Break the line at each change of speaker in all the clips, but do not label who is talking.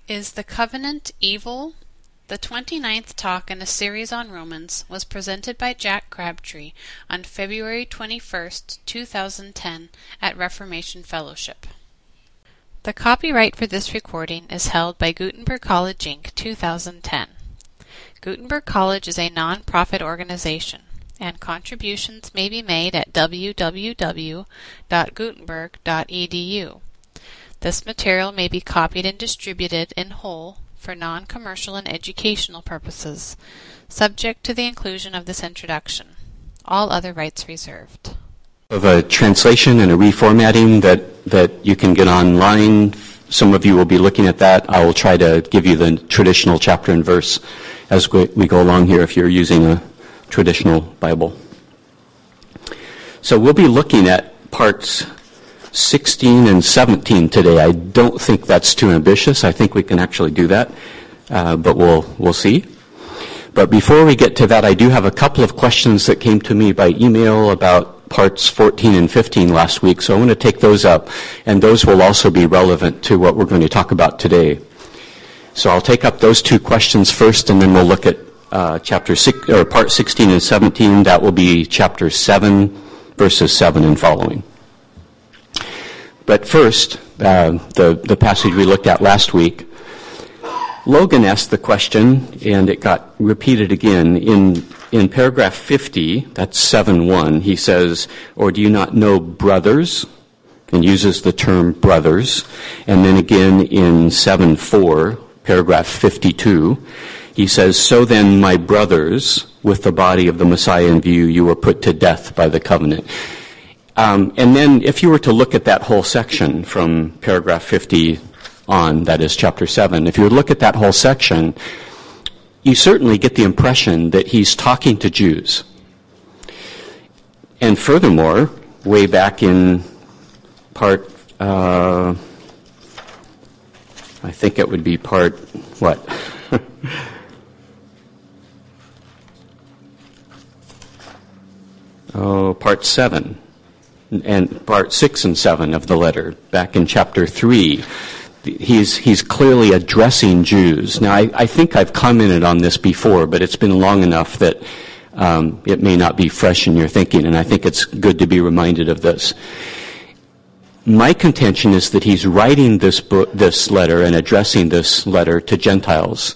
Is the Covenant evil? The 29th talk in a series on Romans was presented by Jack Crabtree on February 21st, 2010 at Reformation Fellowship. The copyright for this recording is held by Gutenberg College, Inc., 2010. Gutenberg College is a non-profit organization, and contributions may be made at www.gutenberg.edu. This material may be copied and distributed in whole for non-commercial and educational purposes, subject to the inclusion of this introduction. All other rights reserved.
Of a translation and a reformatting that you can get online. Some of you will be looking at that. I will try to give you the traditional chapter and verse as we go along here if you're using a traditional Bible. So we'll be looking at parts 16 and 17 today. I don't think that's too ambitious. I think we can actually do that, but we'll see. But before we get to that, I do have a couple of questions that came to me by email about parts 14 and 15 last week, so I want to take those up, and those will also be relevant to what we're going to talk about today. So I'll take up those two questions first, and then we'll look at part 16 and 17. That will be chapter 7, verses 7 and following. But first, the passage we looked at last week, Logan asked the question, and it got repeated again. In paragraph 50, that's 7:1, he says, "Or do you not know brothers?" and uses the term brothers. And then again in 7:4, paragraph 52, he says, "So then, my brothers, with the body of the Messiah in view, you were put to death by the covenant." And then if you were to look at that whole section from paragraph 50 on, that is chapter 7, if you would look at that whole section, you certainly get the impression that he's talking to Jews. And furthermore, way back in part, I think it would be part, what? Part 7. And part 6 and 7 of the letter, back in chapter 3, he's clearly addressing Jews. Now, I think I've commented on this before, but it's been long enough that it may not be fresh in your thinking, and I think it's good to be reminded of this. My contention is that he's writing this letter and addressing this letter to Gentiles.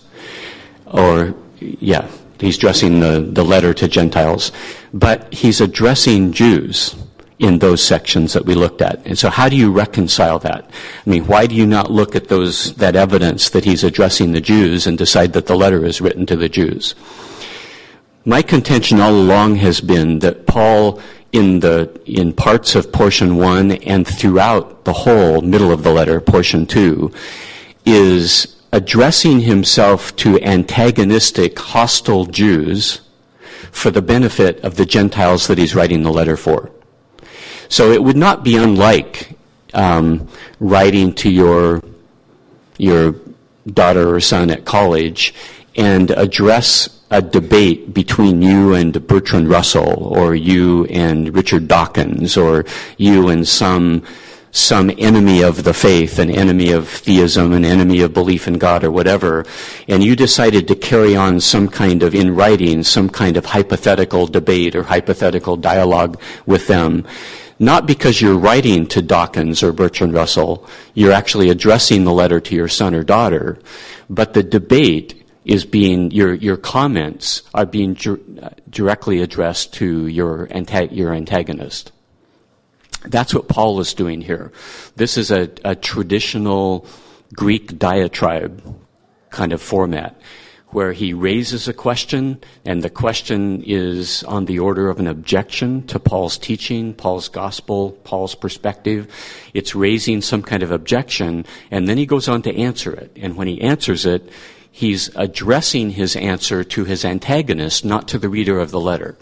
He's addressing the letter to Gentiles, but he's addressing Jews in those sections that we looked at. And so how do you reconcile that? I mean, why do you not look at that evidence that he's addressing the Jews and decide that the letter is written to the Jews? My contention all along has been that Paul, in parts of portion 1 and throughout the whole middle of the letter, portion 2, is addressing himself to antagonistic, hostile Jews for the benefit of the Gentiles that he's writing the letter for. So it would not be unlike writing to your daughter or son at college and address a debate between you and Bertrand Russell, or you and Richard Dawkins, or you and some enemy of the faith, an enemy of theism, an enemy of belief in God, or whatever, and you decided to carry on some kind of hypothetical debate or hypothetical dialogue with them. Not because you're writing to Dawkins or Bertrand Russell, you're actually addressing the letter to your son or daughter, but the debate is your comments are being directly addressed to your antagonist. That's what Paul is doing here. This is a traditional Greek diatribe kind of format, where he raises a question, and the question is on the order of an objection to Paul's teaching, Paul's gospel, Paul's perspective. It's raising some kind of objection, and then he goes on to answer it. And when he answers it, he's addressing his answer to his antagonist, not to the reader of the letter.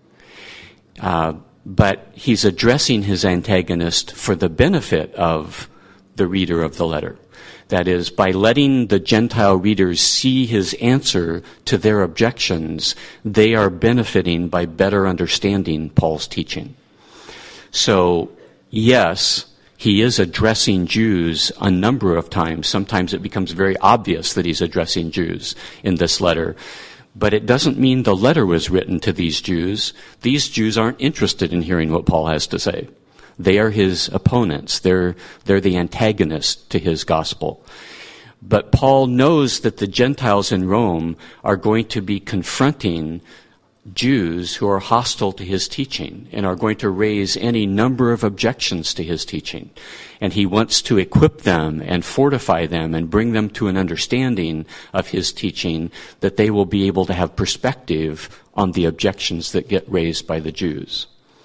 But he's addressing his antagonist for the benefit of the reader of the letter. That is, by letting the Gentile readers see his answer to their objections, they are benefiting by better understanding Paul's teaching. So, yes, He is addressing Jews a number of times. Sometimes it becomes very obvious that he's addressing Jews in this letter. But it doesn't mean the letter was written to these Jews. These Jews aren't interested in hearing what Paul has to say. They are his opponents. They're the antagonists to his gospel. But Paul knows that the Gentiles in Rome are going to be confronting Jews who are hostile to his teaching and are going to raise any number of objections to his teaching. And he wants to equip them and fortify them and bring them to an understanding of his teaching that they will be able to have perspective on the objections that get raised by the Jews.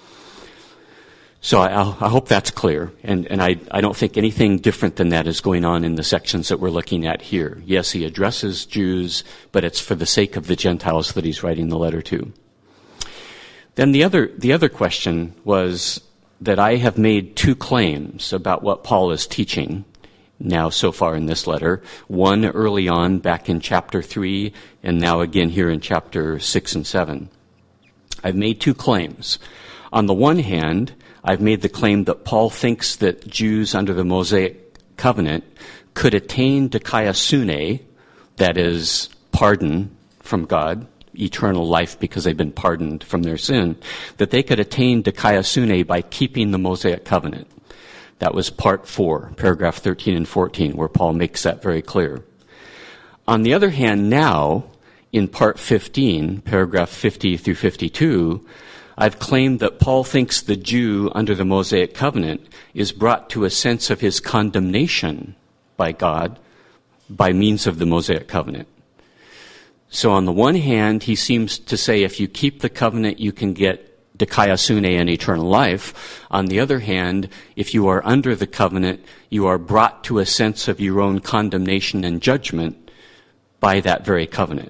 So I hope that's clear, and I don't think anything different than that is going on in the sections that we're looking at here. Yes, he addresses Jews, but it's for the sake of the Gentiles that he's writing the letter to. Then the other question was that I have made two claims about what Paul is teaching now so far in this letter. One early on back in chapter 3, and now again here in chapter 6 and 7. I've made two claims. On the one hand, I've made the claim that Paul thinks that Jews under the Mosaic covenant could attain dikaiosune, that is, pardon from God, eternal life because they've been pardoned from their sin, that they could attain dikaiosune by keeping the Mosaic covenant. That was part 4, paragraph 13 and 14, where Paul makes that very clear. On the other hand, now, in part 15, paragraph 50 through 52, I've claimed that Paul thinks the Jew under the Mosaic covenant is brought to a sense of his condemnation by God by means of the Mosaic covenant. So on the one hand, he seems to say if you keep the covenant, you can get dikaiosune and eternal life. On the other hand, if you are under the covenant, you are brought to a sense of your own condemnation and judgment by that very covenant.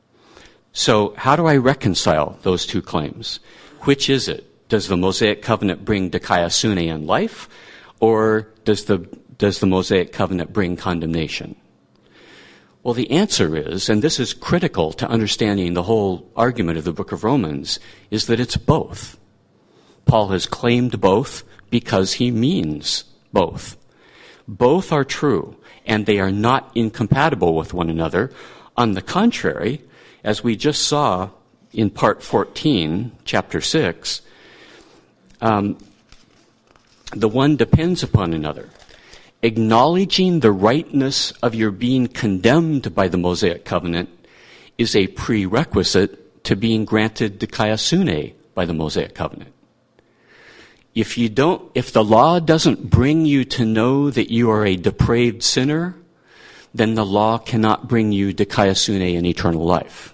So how do I reconcile those two claims? Which is it? Does the Mosaic covenant bring dikaiosune and life, or does the Mosaic covenant bring condemnation? Well, the answer is, and this is critical to understanding the whole argument of the book of Romans, is that it's both. Paul has claimed both because he means both. Both are true, and they are not incompatible with one another. On the contrary, as we just saw in part 14, chapter 6, the one depends upon another. Acknowledging the rightness of your being condemned by the Mosaic covenant is a prerequisite to being granted dikaiosune by the Mosaic covenant. If the law doesn't bring you to know that you are a depraved sinner, then the law cannot bring you dikaiosune and eternal life.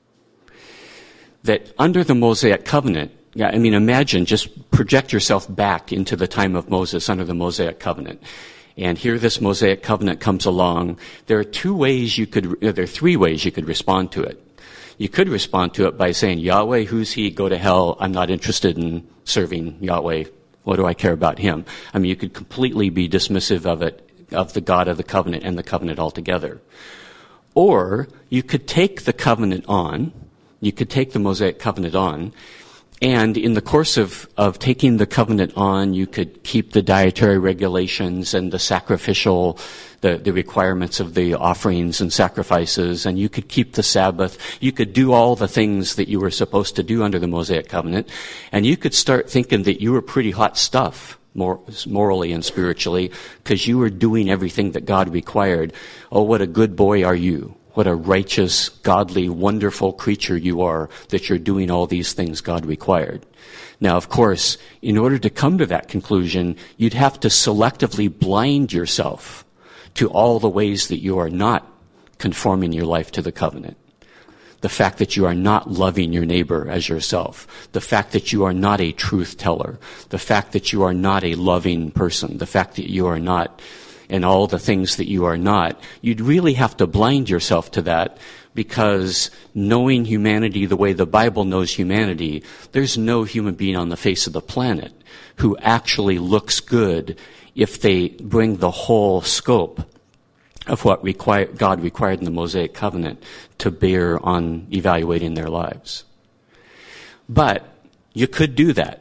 That under the Mosaic covenant, imagine, just project yourself back into the time of Moses under the Mosaic covenant. And here this Mosaic covenant comes along. There are three ways you could respond to it. You could respond to it by saying, Yahweh, who's he? Go to hell. I'm not interested in serving Yahweh. What do I care about him? You could completely be dismissive of it, of the God of the covenant and the covenant altogether. Or you could take the covenant on. You could take the Mosaic covenant on, and in the course of taking the covenant on, you could keep the dietary regulations and the sacrificial, the requirements of the offerings and sacrifices, and you could keep the Sabbath. You could do all the things that you were supposed to do under the Mosaic covenant, and you could start thinking that you were pretty hot stuff, morally and spiritually, because you were doing everything that God required. Oh, what a good boy are you. What a righteous, godly, wonderful creature you are that you're doing all these things God required. Now, of course, in order to come to that conclusion, you'd have to selectively blind yourself to all the ways that you are not conforming your life to the covenant. The fact that you are not loving your neighbor as yourself. The fact that you are not a truth teller. The fact that you are not a loving person. The fact that you are not, and all the things that you are not, you'd really have to blind yourself to that, because knowing humanity the way the Bible knows humanity, there's no human being on the face of the planet who actually looks good if they bring the whole scope of what God required in the Mosaic covenant to bear on evaluating their lives. But you could do that.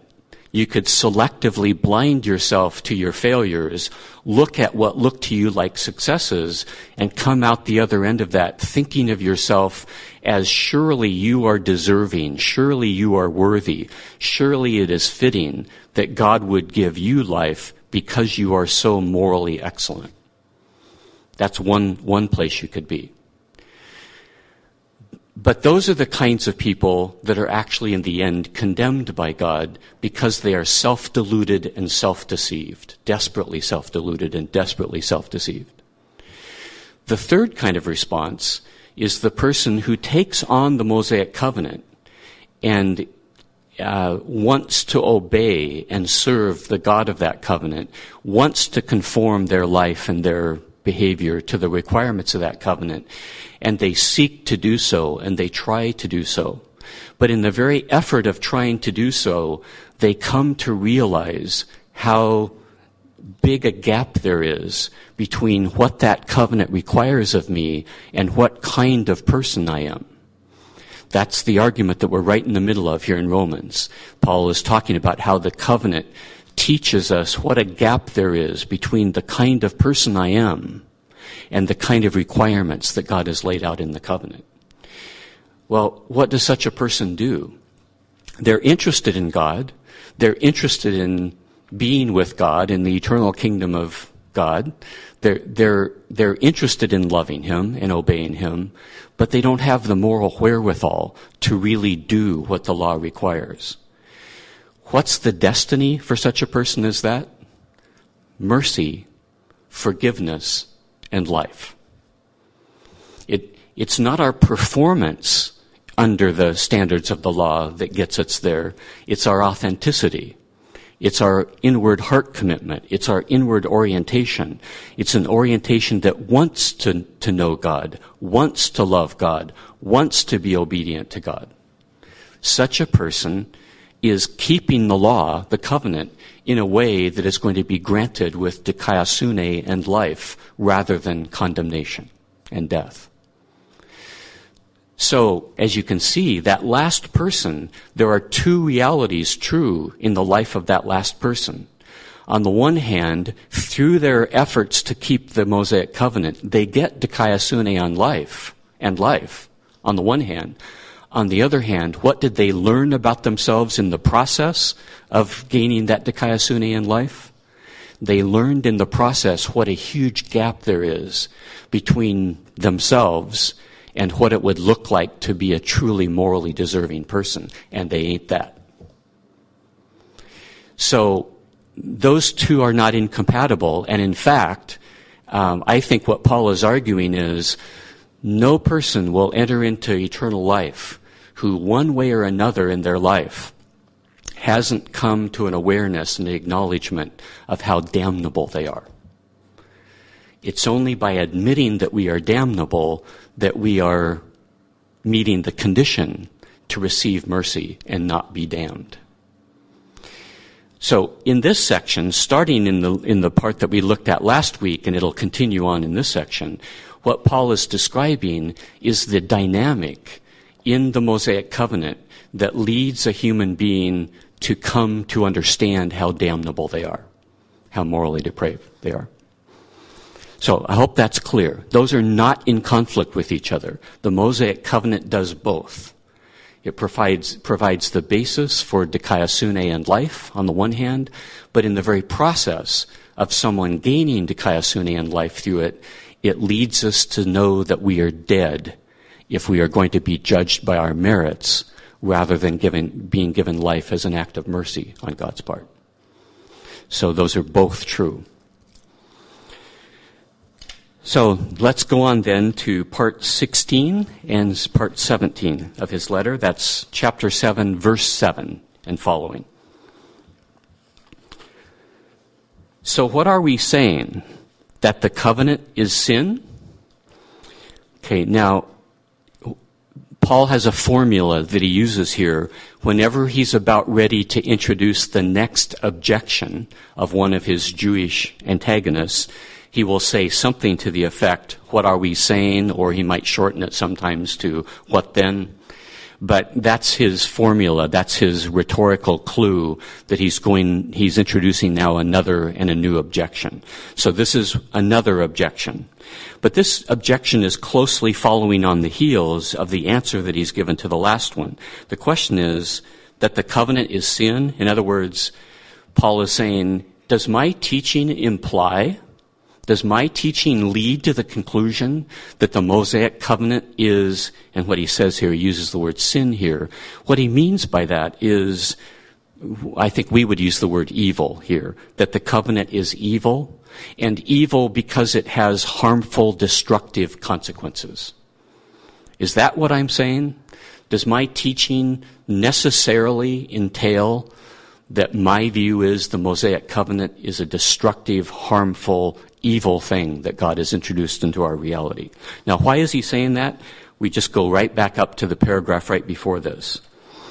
You could selectively blind yourself to your failures, look at what looked to you like successes, and come out the other end of that thinking of yourself as surely you are deserving, surely you are worthy, surely it is fitting that God would give you life because you are so morally excellent. That's one place you could be. But those are the kinds of people that are actually in the end condemned by God because they are self-deluded and self-deceived, desperately self-deluded and desperately self-deceived. The third kind of response is the person who takes on the Mosaic covenant and wants to obey and serve the God of that covenant, wants to conform their life and their behavior to the requirements of that covenant, and they seek to do so, and they try to do so. But in the very effort of trying to do so, they come to realize how big a gap there is between what that covenant requires of me and what kind of person I am. That's the argument that we're right in the middle of here in Romans. Paul is talking about how the covenant teaches us what a gap there is between the kind of person I am and the kind of requirements that God has laid out in the covenant. Well, what does such a person do? They're interested in God. They're interested in being with God in the eternal kingdom of God. They're interested in loving Him and obeying Him, but they don't have the moral wherewithal to really do what the law requires. What's the destiny for such a person as that? Mercy, forgiveness, and life. It's not our performance under the standards of the law that gets us there. It's our authenticity. It's our inward heart commitment. It's our inward orientation. It's an orientation that wants to know God, wants to love God, wants to be obedient to God. Such a person is keeping the law, the covenant, in a way that is going to be granted with dikaiosune and life rather than condemnation and death. So, as you can see, that last person, there are two realities true in the life of that last person. On the one hand, through their efforts to keep the Mosaic covenant, they get dikaiosune on life, on the one hand. On the other hand, what did they learn about themselves in the process of gaining that dikaiosune in life? They learned in the process what a huge gap there is between themselves and what it would look like to be a truly morally deserving person, and they ain't that. So those two are not incompatible, and in fact, I think what Paul is arguing is no person will enter into eternal life who one way or another in their life hasn't come to an awareness and an acknowledgement of how damnable they are. It's only by admitting that we are damnable that we are meeting the condition to receive mercy and not be damned. So in this section, starting in the part that we looked at last week, and it'll continue on in this section, what Paul is describing is the dynamic in the Mosaic covenant that leads a human being to come to understand how damnable they are, how morally depraved they are. So I hope that's clear. Those are not in conflict with each other. The Mosaic covenant does both. It provides the basis for dikaiosune and life on the one hand, but in the very process of someone gaining dikaiosune and life through it, it leads us to know that we are dead if we are going to be judged by our merits rather than being given life as an act of mercy on God's part. So those are both true. So let's go on then to part 16 and part 17 of his letter. That's chapter 7, verse 7 and following. So what are we saying? That the covenant is sin? Okay, now, Paul has a formula that he uses here whenever he's about ready to introduce the next objection of one of his Jewish antagonists. He will say something to the effect, what are we saying? Or he might shorten it sometimes to, what then? But that's his formula. That's his rhetorical clue that he's introducing now another and a new objection. So this is another objection. But this objection is closely following on the heels of the answer that he's given to the last one. The question is that the covenant is sin. In other words, Paul is saying, does my teaching lead to the conclusion that the Mosaic covenant is, and what he says here, he uses the word sin here. What he means by that is, I think we would use the word evil here, that the covenant is evil, and evil because it has harmful, destructive consequences. Is that what I'm saying? Does my teaching necessarily entail that my view is the Mosaic covenant is a destructive, harmful, evil thing that God has introduced into our reality? Now, why is he saying that? We just go right back up to the paragraph right before this,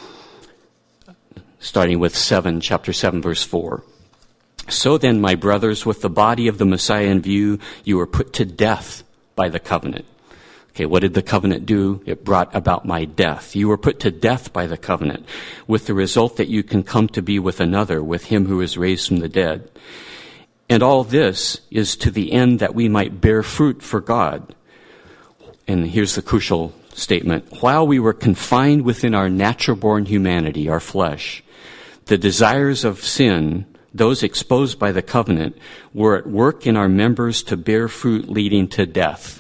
starting with chapter 7, verse 4. So then, my brothers, with the body of the Messiah in view, you were put to death by the covenant. Okay, what did the covenant do? It brought about my death. You were put to death by the covenant, with the result that you can come to be with another, with him who is raised from the dead. And all this is to the end that we might bear fruit for God. And here's the crucial statement. While we were confined within our natural-born humanity, our flesh, the desires of sin, those exposed by the covenant, were at work in our members to bear fruit leading to death.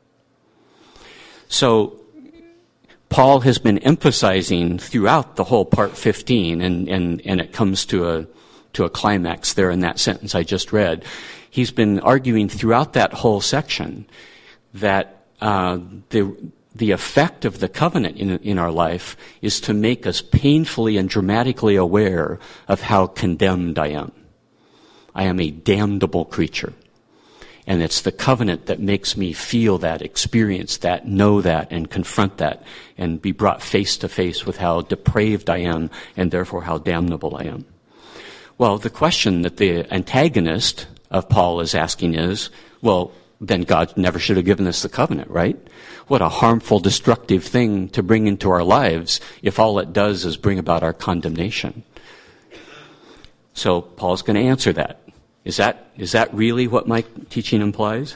So Paul has been emphasizing throughout the whole part 15, and it comes to a climax there in that sentence I just read. He's been arguing throughout that whole section that the effect of the covenant in our life is to make us painfully and dramatically aware of how condemned I am. I am a damnable creature. And it's the covenant that makes me feel that, experience that, know that, and confront that, and be brought face to face with how depraved I am, and therefore how damnable I am. Well, the question that the antagonist of Paul is asking is, well, then God never should have given us the covenant, right? What a harmful, destructive thing to bring into our lives if all it does is bring about our condemnation. So Paul's going to answer that. Is that really what my teaching implies?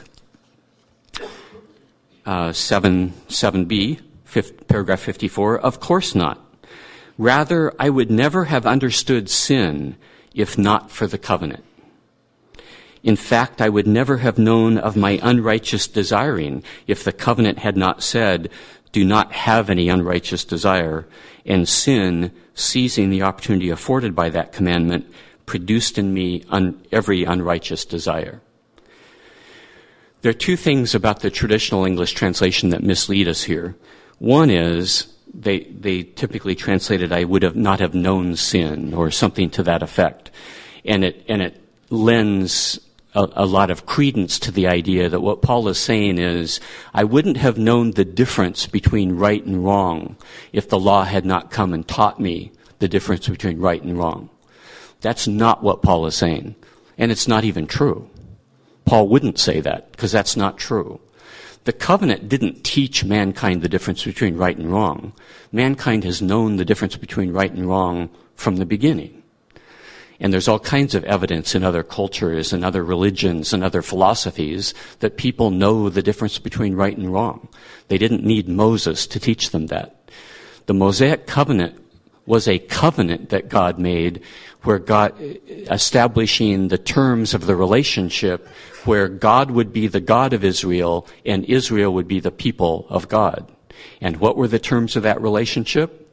7b, paragraph 54, of course not. Rather, I would never have understood sin if not for the covenant. In fact, I would never have known of my unrighteous desiring if the covenant had not said, do not have any unrighteous desire, and sin, seizing the opportunity afforded by that commandment, produced in me every unrighteous desire. There are two things about the traditional English translation that mislead us here. One is they typically translated, I would have not have known sin, or something to that effect. And it lends a lot of credence to the idea that what Paul is saying is, I wouldn't have known the difference between right and wrong if the law had not come and taught me the difference between right and wrong. That's not what Paul is saying. And it's not even true. Paul wouldn't say that, because that's not true. The covenant didn't teach mankind the difference between right and wrong. Mankind has known the difference between right and wrong from the beginning. And there's all kinds of evidence in other cultures and other religions and other philosophies that people know the difference between right and wrong. They didn't need Moses to teach them that. The Mosaic covenant was a covenant that God made, where God establishing the terms of the relationship, where God would be the God of Israel and Israel would be the people of God. And what were the terms of that relationship?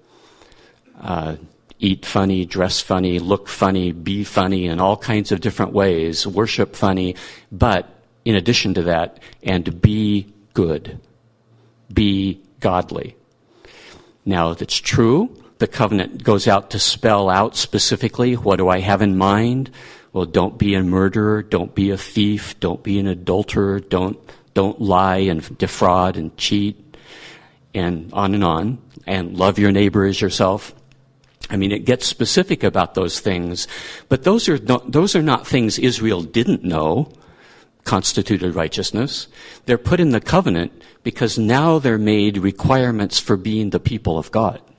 Eat funny, dress funny, look funny, be funny in all kinds of different ways, worship funny, but in addition to that, and be good, be godly. Now, that's true. The covenant goes out to spell out specifically, what do I have in mind? Well, don't be a murderer, don't be a thief, don't be an adulterer, don't lie and defraud and cheat, and on, and love your neighbor as yourself. I mean, it gets specific about those things, but those are not things Israel didn't know constituted righteousness. They're put in the covenant because now they're made requirements for being the people of God.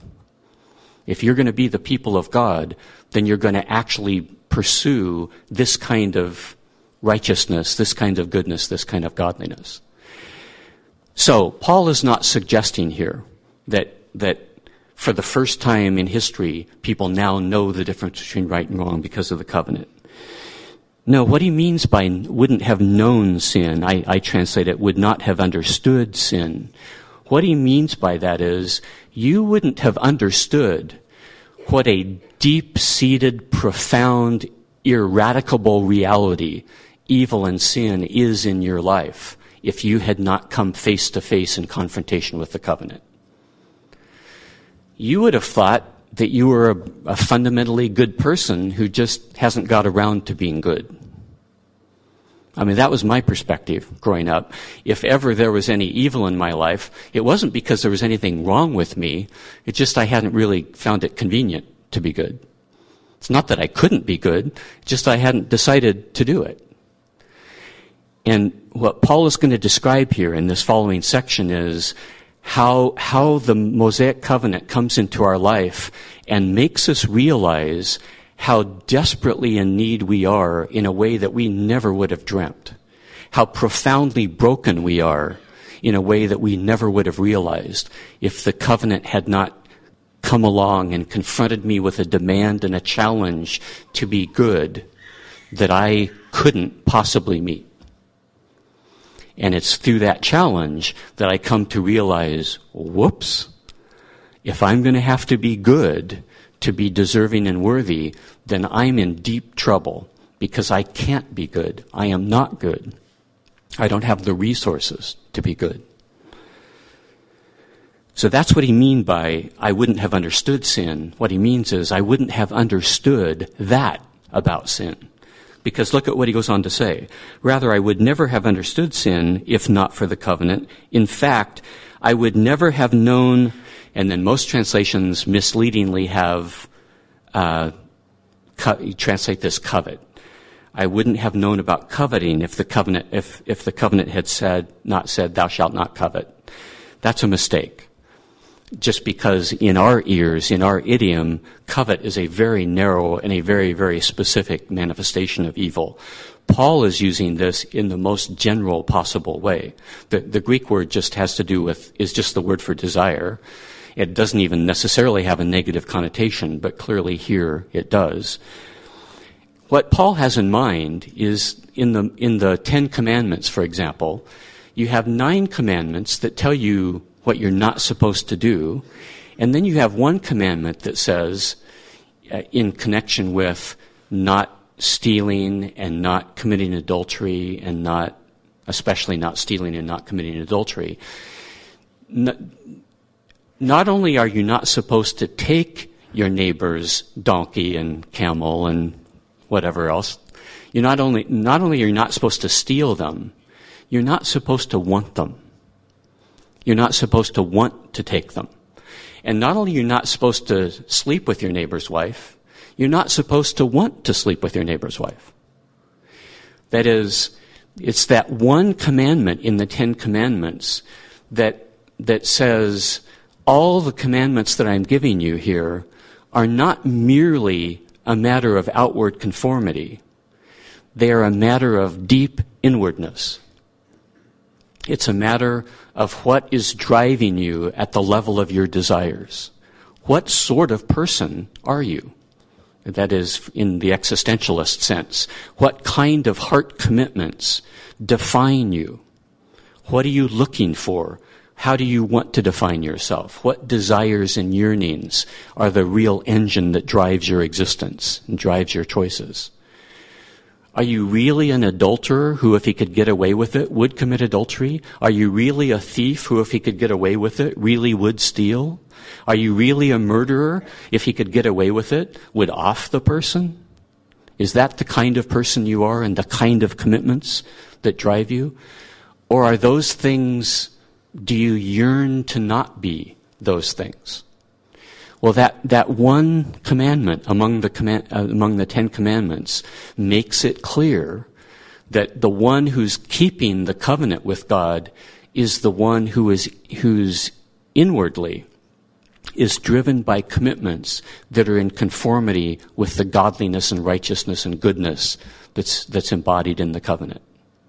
if you're going to be the people of God, then you're going to actually pursue this kind of righteousness, this kind of goodness, this kind of godliness. So, Paul is not suggesting here that for the first time in history, people now know the difference between right and wrong because of the covenant. No, what he means by wouldn't have known sin, I translate it, would not have understood sin. What he means by that is, you wouldn't have understood what a deep-seated, profound, ineradicable reality evil and sin is in your life if you had not come face to face in confrontation with the covenant. You would have thought that you were a fundamentally good person who just hasn't got around to being good. I mean, that was my perspective growing up. If ever there was any evil in my life, it wasn't because there was anything wrong with me. It's just I hadn't really found it convenient to be good. It's not that I couldn't be good, just I hadn't decided to do it. And what Paul is going to describe here in this following section is how the Mosaic covenant comes into our life and makes us realize how desperately in need we are in a way that we never would have dreamt. How profoundly broken we are in a way that we never would have realized if the covenant had not come along and confronted me with a demand and a challenge to be good that I couldn't possibly meet. And it's through that challenge that I come to realize, whoops, if I'm going to have to be good to be deserving and worthy, then I'm in deep trouble because I can't be good. I am not good. I don't have the resources to be good. So that's what he means by, I wouldn't have understood sin. What he means is, I wouldn't have understood that about sin. Because look at what he goes on to say. Rather, I would never have understood sin if not for the covenant. In fact, I would never have known, and then most translations misleadingly have translate this covet. I wouldn't have known about coveting if the covenant had not said thou shalt not covet. That's a mistake. Just because in our ears, in our idiom, covet is a very narrow and a very, very specific manifestation of evil. Paul is using this in the most general possible way. The Greek word just has to do with, is just the word for desire. It doesn't even necessarily have a negative connotation, but clearly here it does. What Paul has in mind is in the 10 Commandments, for example, you have 9 commandments that tell you what you're not supposed to do, and then you have one commandment that says, in connection with not stealing and not committing adultery and especially not stealing and not committing adultery, not only are you not supposed to take your neighbor's donkey and camel and whatever else, not only are you not supposed to steal them, you're not supposed to want them. You're not supposed to want to take them. And not only are you not supposed to sleep with your neighbor's wife, you're not supposed to want to sleep with your neighbor's wife. That is, it's that one commandment in the 10 Commandments that says all the commandments that I'm giving you here are not merely a matter of outward conformity. They are a matter of deep inwardness. It's a matter of what is driving you at the level of your desires. What sort of person are you? That is, in the existentialist sense. What kind of heart commitments define you? What are you looking for? How do you want to define yourself? What desires and yearnings are the real engine that drives your existence and drives your choices? Are you really an adulterer who, if he could get away with it, would commit adultery? Are you really a thief who, if he could get away with it, really would steal? Are you really a murderer? If he could get away with it, would off the person? Is that the kind of person you are and the kind of commitments that drive you? Or are those things, do you yearn to not be those things? Well, that one commandment among the 10 Commandments makes it clear that the one who's keeping the covenant with God is the one who's inwardly is driven by commitments that are in conformity with the godliness and righteousness and goodness that's embodied in the covenant.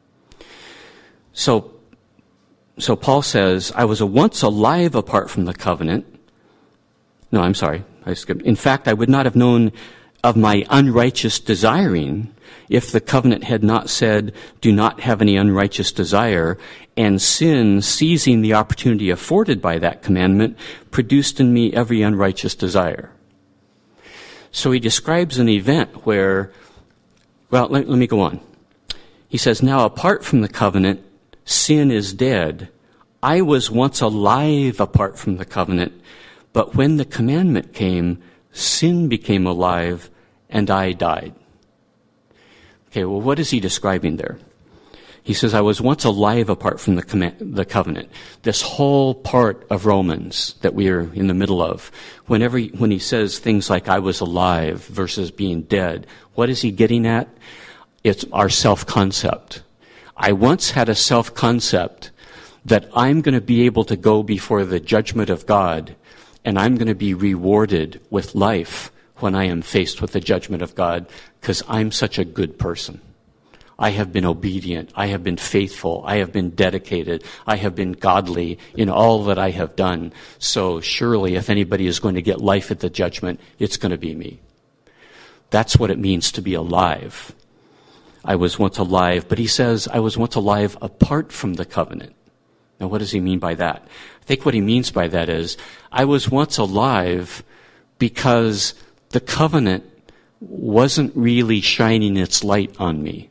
So Paul says, I was once alive apart from the covenant. No, I'm sorry. I skipped. In fact, I would not have known of my unrighteous desiring if the covenant had not said, do not have any unrighteous desire, and sin, seizing the opportunity afforded by that commandment, produced in me every unrighteous desire. So he describes an event where, well, let me go on. He says, now apart from the covenant, sin is dead. I was once alive apart from the covenant, but when the commandment came, sin became alive and I died. Okay, well, what is he describing there? He says, I was once alive apart from the covenant. This whole part of Romans that we are in the middle of, when he says things like I was alive versus being dead, what is he getting at? It's our self-concept. I once had a self-concept that I'm going to be able to go before the judgment of God and I'm going to be rewarded with life when I am faced with the judgment of God because I'm such a good person. I have been obedient. I have been faithful. I have been dedicated. I have been godly in all that I have done. So surely if anybody is going to get life at the judgment, it's going to be me. That's what it means to be alive. I was once alive, but he says I was once alive apart from the covenant. Now what does he mean by that? I think what he means by that is I was once alive because the covenant wasn't really shining its light on me.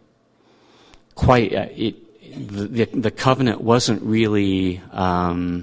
The covenant wasn't really, I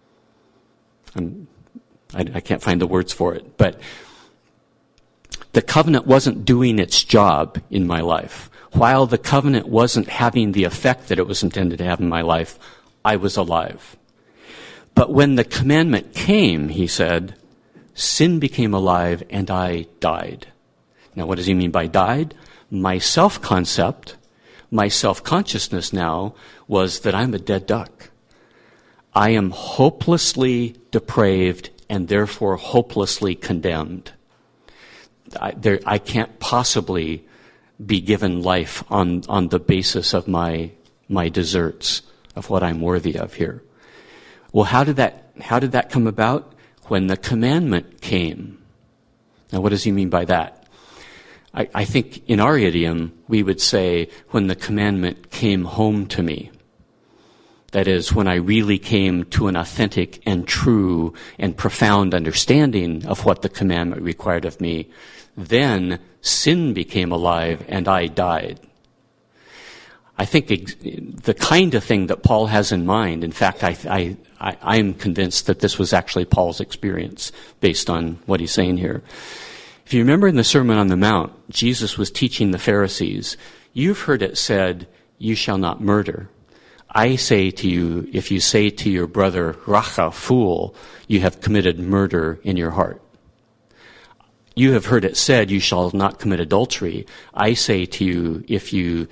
can't find the words for it, but the covenant wasn't doing its job in my life. While the covenant wasn't having the effect that it was intended to have in my life, I was alive. But when the commandment came, he said, sin became alive and I died. Now what does he mean by died? My self-concept, my self-consciousness now was that I'm a dead duck. I am hopelessly depraved and therefore hopelessly condemned. I can't possibly be given life on the basis of my deserts, of what I'm worthy of here. Well, how did that come about? When the commandment came. Now what does he mean by that? I think in our idiom, we would say, when the commandment came home to me. That is, when I really came to an authentic and true and profound understanding of what the commandment required of me, then sin became alive and I died. I think the kind of thing that Paul has in mind, in fact, I'm convinced that this was actually Paul's experience based on what he's saying here. If you remember in the Sermon on the Mount, Jesus was teaching the Pharisees, you've heard it said, you shall not murder. I say to you, if you say to your brother, Racha, fool, you have committed murder in your heart. You have heard it said, you shall not commit adultery. I say to you, if you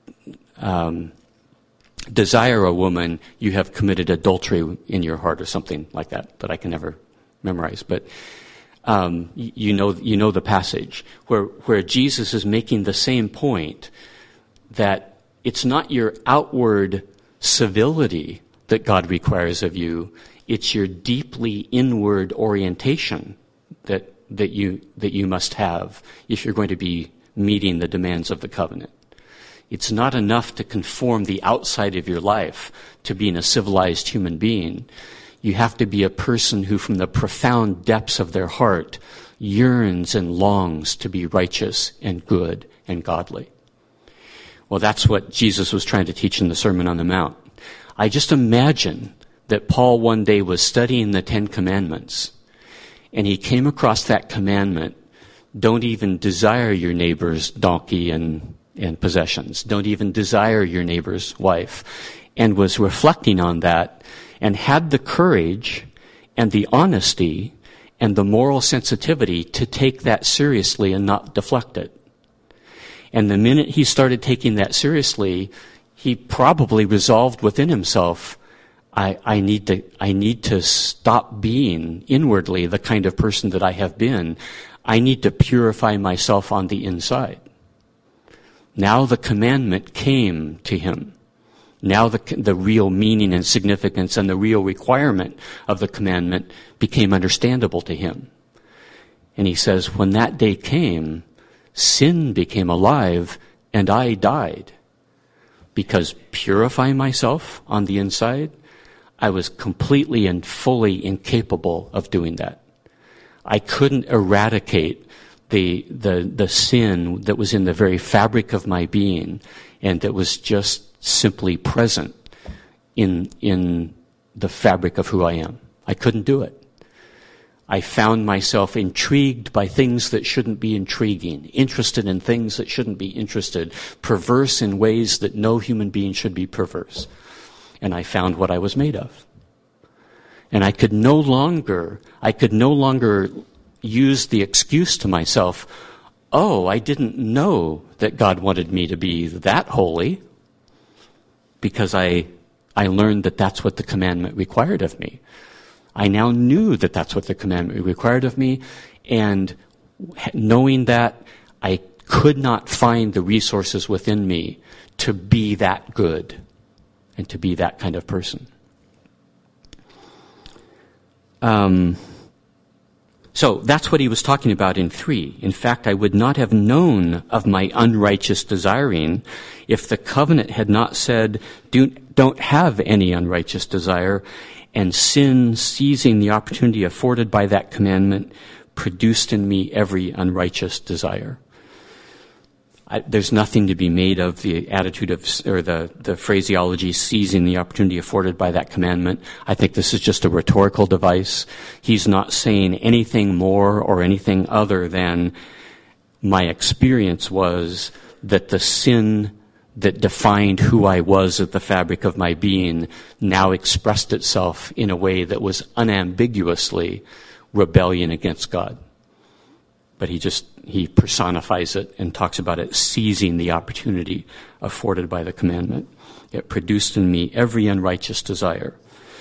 desire a woman, you have committed adultery in your heart, or something like that I can never memorize. But you know the passage where Jesus is making the same point, that it's not your outward civility that God requires of you, it's your deeply inward orientation that you must have if you're going to be meeting the demands of the covenant. It's not enough to conform the outside of your life to being a civilized human being. You have to be a person who, from the profound depths of their heart, yearns and longs to be righteous and good and godly. Well, that's what Jesus was trying to teach in the Sermon on the Mount. I just imagine that Paul one day was studying the Ten Commandments, and he came across that commandment, don't even desire your neighbor's donkey and possessions. Don't even desire your neighbor's wife. And was reflecting on that and had the courage and the honesty and the moral sensitivity to take that seriously and not deflect it. And the minute he started taking that seriously, he probably resolved within himself, I need to stop being inwardly the kind of person that I have been. I need to purify myself on the inside. Now the commandment came to him. Now the real meaning and significance and the real requirement of the commandment became understandable to him. And he says, when that day came, sin became alive and I died. Because purifying myself on the inside, I was completely and fully incapable of doing that. I couldn't eradicate the sin that was in the very fabric of my being and that was just simply present in the fabric of who I am. I couldn't do it. I found myself intrigued by things that shouldn't be intriguing, interested in things that shouldn't be interested, perverse in ways that no human being should be perverse. And I found what I was made of. And I could no longer use the excuse to myself, oh, I didn't know that God wanted me to be that holy, because I learned that that's what the commandment required of me. I now knew that that's what the commandment required of me, and knowing that, I could not find the resources within me to be that good and to be that kind of person. So that's what he was talking about in 3. In fact, I would not have known of my unrighteous desiring if the covenant had not said, don't have any unrighteous desire, and sin, seizing the opportunity afforded by that commandment, produced in me every unrighteous desire. There's nothing to be made of the attitude of, or the phraseology, seizing the opportunity afforded by that commandment. I think this is just a rhetorical device. He's not saying anything more or anything other than my experience was that the sin that defined who I was at the fabric of my being now expressed itself in a way that was unambiguously rebellion against God. But he personifies it and talks about it seizing the opportunity afforded by the commandment. It produced in me every unrighteous desire.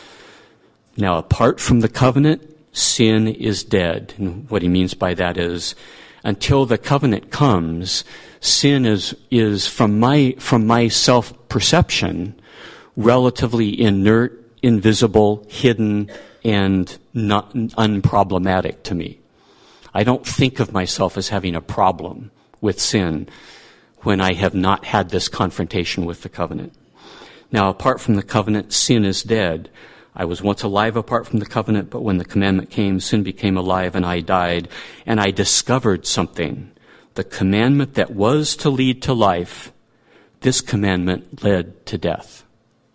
Now, apart from the covenant, sin is dead. And what he means by that is, until the covenant comes, sin is from my self-perception relatively inert, invisible, hidden, and not unproblematic to me. I don't think of myself as having a problem with sin when I have not had this confrontation with the covenant. Now, apart from the covenant, sin is dead. I was once alive apart from the covenant, but when the commandment came, sin became alive and I died. And I discovered something. The commandment that was to lead to life, this commandment led to death.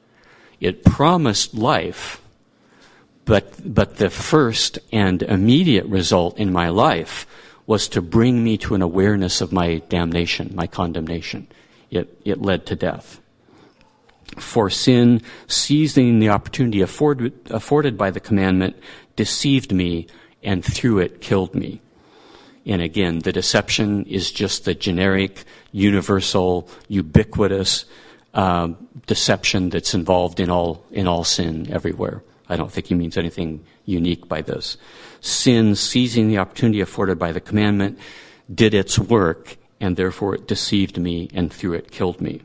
It promised life, but the first and immediate result in my life was to bring me to an awareness of my damnation, my condemnation. It led to death. For sin, seizing the opportunity afforded by the commandment, deceived me, and through it killed me. And again, the deception is just the generic, universal, ubiquitous deception that's involved in all sin everywhere. I don't think he means anything unique by this. Sin, seizing the opportunity afforded by the commandment, did its work, and therefore it deceived me, and through it killed me.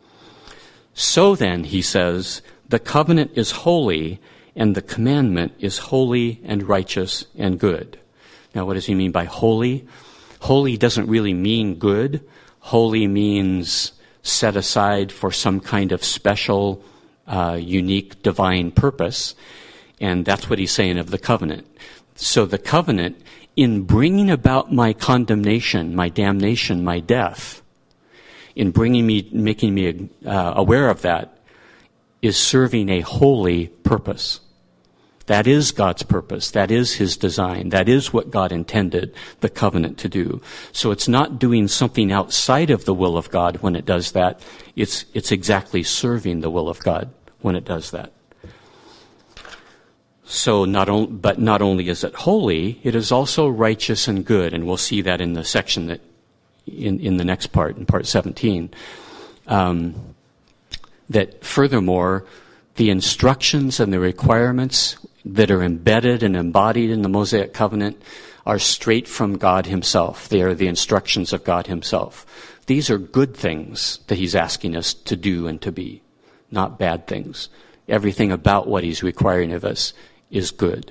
So then, he says, the covenant is holy, and the commandment is holy and righteous and good. Now, what does he mean by holy? Holy doesn't really mean good. Holy means set aside for some kind of special, unique divine purpose. And that's what he's saying of the covenant. So the covenant, in bringing about my condemnation, my damnation, my death, in making me aware of that, is serving a holy purpose. That is God's purpose. That is his design. That is what God intended the covenant to do. So it's not doing something outside of the will of God when it does that. It's exactly serving the will of God when it does that. So not only is it holy, it is also righteous and good, and we'll see that in the section that in the next part, in part 17. That furthermore, The instructions and the requirements that are embedded and embodied in the Mosaic Covenant are straight from God himself. They are the instructions of God himself. These are good things that he's asking us to do and to be, not bad things. Everything about what he's requiring of us is good.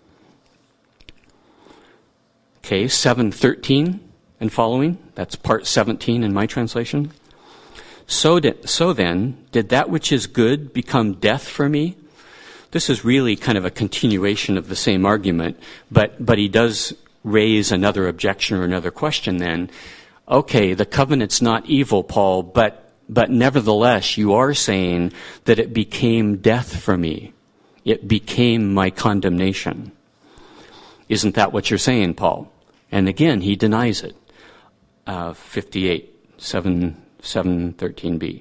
Okay, 7:13 and following. That's part 17 in my translation. So then, did that which is good become death for me? This is really kind of a continuation of the same argument, but he does raise another objection or another question then. Okay, the covenant's not evil, Paul, but nevertheless, you are saying that it became death for me. It became my condemnation. Isn't that what you're saying, Paul? And again, he denies it. 58, 7:13b.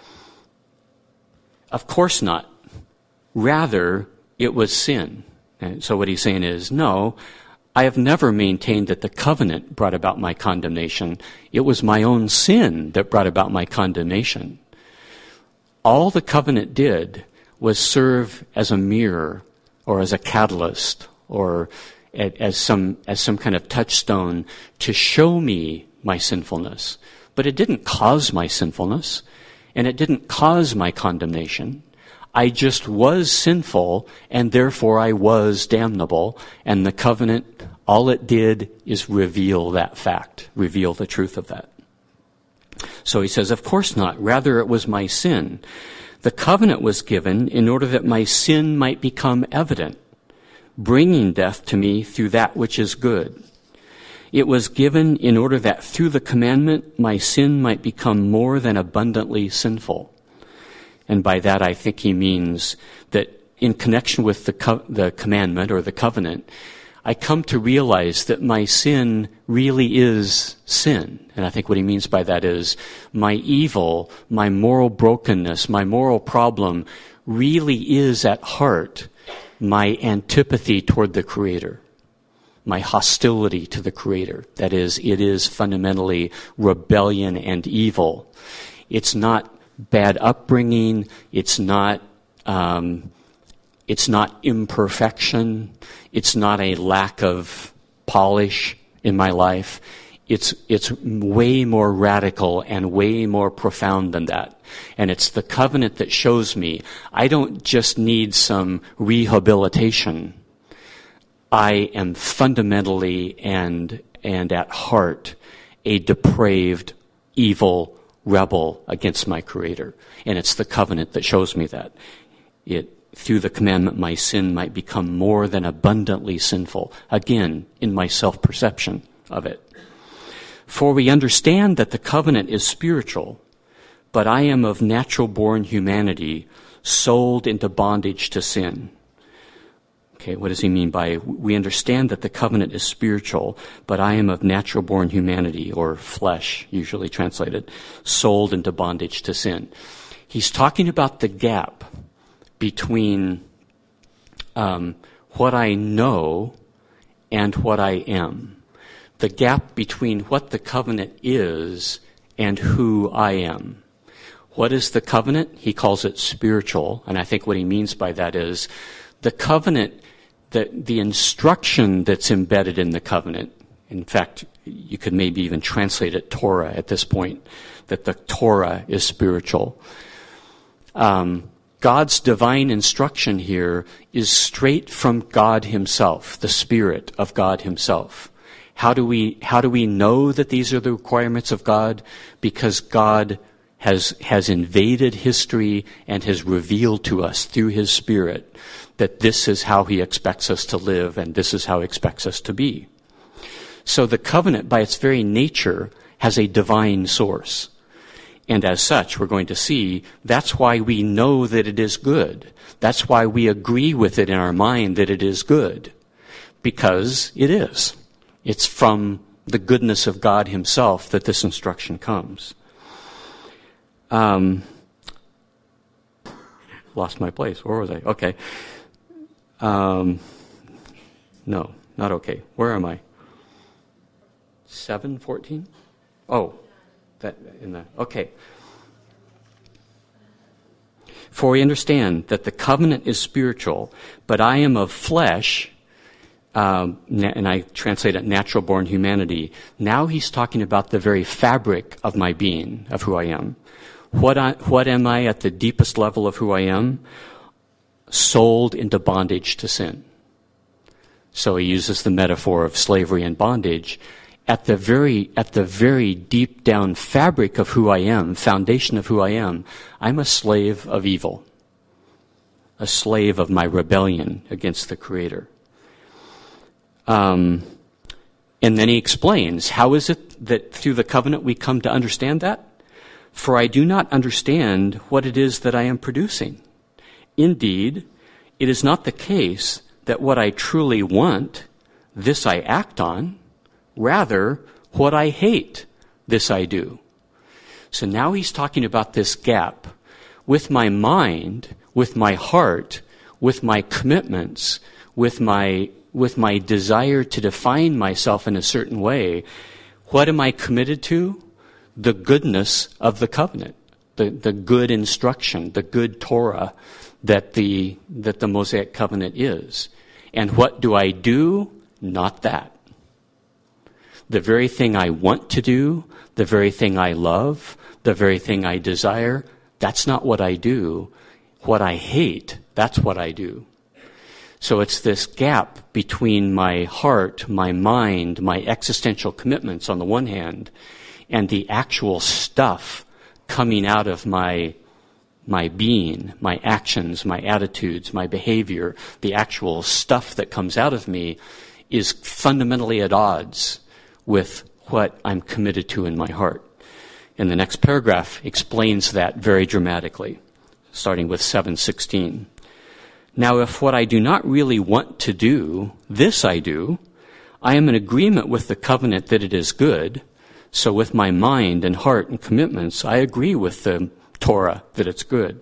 Of course not. Rather, it was sin. And so what he's saying is, no, I have never maintained that the covenant brought about my condemnation. It was my own sin that brought about my condemnation. All the covenant did was serve as a mirror or as a catalyst or as some kind of touchstone to show me my sinfulness. But it didn't cause my sinfulness, and it didn't cause my condemnation. I just was sinful, and therefore I was damnable, and the covenant, all it did is reveal that fact, reveal the truth of that. So he says, of course not. Rather, it was my sin. The covenant was given in order that my sin might become evident, bringing death to me through that which is good. It was given in order that through the commandment my sin might become more than abundantly sinful. And by that I think he means that in connection with the commandment or the covenant, I come to realize that my sin really is sin. And I think what he means by that is my evil, my moral brokenness, my moral problem really is at heart my antipathy toward the Creator, my hostility to the Creator. That is, it is fundamentally rebellion and evil. It's not bad upbringing. It's not imperfection. It's not a lack of polish in my life. It's way more radical and way more profound than that. And it's the covenant that shows me I don't just need some rehabilitation. I am fundamentally and at heart a depraved, evil rebel against my Creator. And it's the covenant that shows me that. Through the commandment, my sin might become more than abundantly sinful. Again, in my self-perception of it. For we understand that the covenant is spiritual, but I am of natural-born humanity, sold into bondage to sin. Okay, what does he mean by, we understand that the covenant is spiritual, but I am of natural-born humanity, or flesh, usually translated, sold into bondage to sin. He's talking about the gap between what I know and what I am. The gap between what the covenant is and who I am. What is the covenant? He calls it spiritual, and I think what he means by that is the covenant, the instruction that's embedded in the covenant. In fact, you could maybe even translate it Torah at this point, that the Torah is spiritual. God's divine instruction here is straight from God himself, the Spirit of God himself. How do we know that these are the requirements of God? Because God has invaded history and has revealed to us through his Spirit that this is how he expects us to live and this is how he expects us to be. So the covenant, by its very nature, has a divine source. And as such, we're going to see that's why we know that it is good. That's why we agree with it in our mind that it is good. Because it is. It's from the goodness of God himself that this instruction comes. Lost my place. Where was I? Okay. No, not okay. Where am I? 7:14? Oh, that in the okay. For we understand that the covenant is spiritual, but I am of flesh, and I translate it natural-born humanity. Now he's talking about the very fabric of my being, of who I am. What am I at the deepest level of who I am? Sold into bondage to sin. So he uses the metaphor of slavery and bondage. At the very deep down fabric of who I am, foundation of who I am, I'm a slave of evil. A slave of my rebellion against the Creator. And then he explains, how is it that through the covenant we come to understand that? For I do not understand what it is that I am producing. Indeed, it is not the case that what I truly want, this I act on. Rather, what I hate, this I do. So now he's talking about this gap. With my mind, with my heart, with my commitments, with my desire to define myself in a certain way, what am I committed to? The goodness of the covenant, the good instruction, the good Torah that the Mosaic covenant is. And what do I do? Not that. The very thing I want to do, the very thing I love, the very thing I desire, that's not what I do. What I hate, that's what I do. So it's this gap between my heart, my mind, my existential commitments on the one hand, and the actual stuff coming out of my being, my actions, my attitudes, my behavior, the actual stuff that comes out of me is fundamentally at odds with what I'm committed to in my heart. And the next paragraph explains that very dramatically, starting with 7:16. Now, if what I do not really want to do, this I do, I am in agreement with the covenant that it is good. So with my mind and heart and commitments, I agree with the Torah that it's good.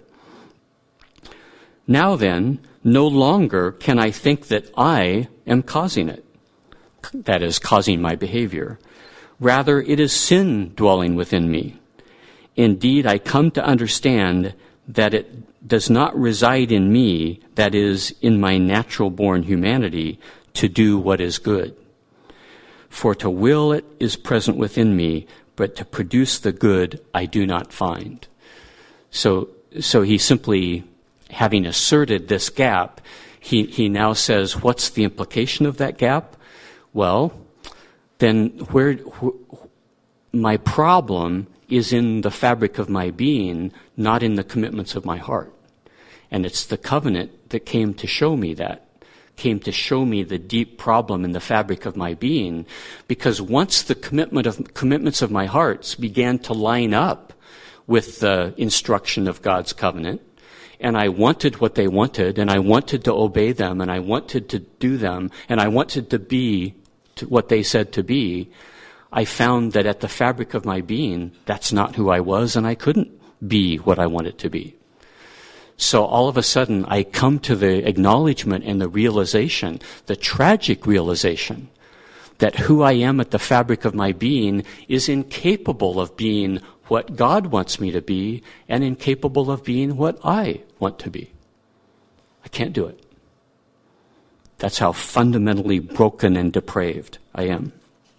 Now then, no longer can I think that I am causing it. That is, causing my behavior. Rather, it is sin dwelling within me. Indeed, I come to understand that it does not reside in me, that is, in my natural-born humanity, to do what is good. For to will it is present within me, but to produce the good I do not find. So he simply, having asserted this gap, he now says, what's the implication of that gap? Well, then my problem is in the fabric of my being, not in the commitments of my heart. And it's the covenant that came to show me that, came to show me the deep problem in the fabric of my being, because once the commitments of my hearts began to line up with the instruction of God's covenant, and I wanted what they wanted, and I wanted to obey them, and I wanted to do them, and I wanted to be what they said to be, I found that at the fabric of my being, that's not who I was, and I couldn't be what I wanted to be. So all of a sudden, I come to the acknowledgement and the realization, the tragic realization, that who I am at the fabric of my being is incapable of being what God wants me to be, and incapable of being what I want to be. I can't do it. That's how fundamentally broken and depraved I am.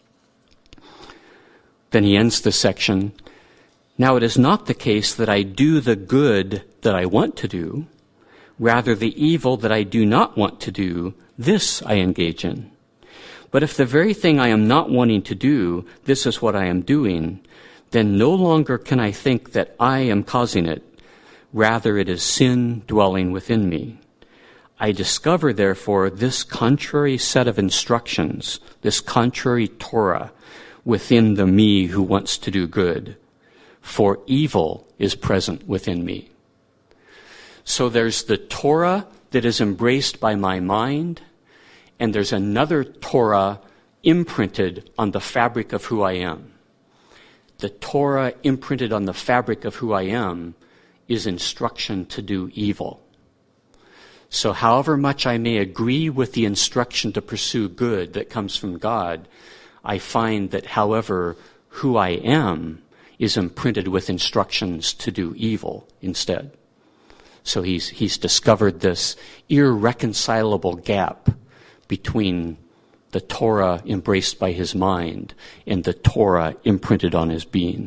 Then he ends this section. Now it is not the case that I do the good that I want to do. Rather, the evil that I do not want to do, this I engage in. But if the very thing I am not wanting to do, this is what I am doing, then no longer can I think that I am causing it. Rather, it is sin dwelling within me. I discover, therefore, this contrary set of instructions, this contrary Torah, within the me who wants to do good. For evil is present within me. So there's the Torah that is embraced by my mind, and there's another Torah imprinted on the fabric of who I am. The Torah imprinted on the fabric of who I am is instruction to do evil. So however much I may agree with the instruction to pursue good that comes from God, I find that however who I am is imprinted with instructions to do evil instead. So he's discovered this irreconcilable gap between the Torah embraced by his mind and the Torah imprinted on his being.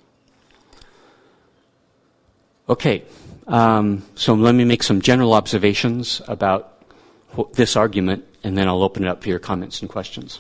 Okay, so let me make some general observations about this argument, and then I'll open it up for your comments and questions.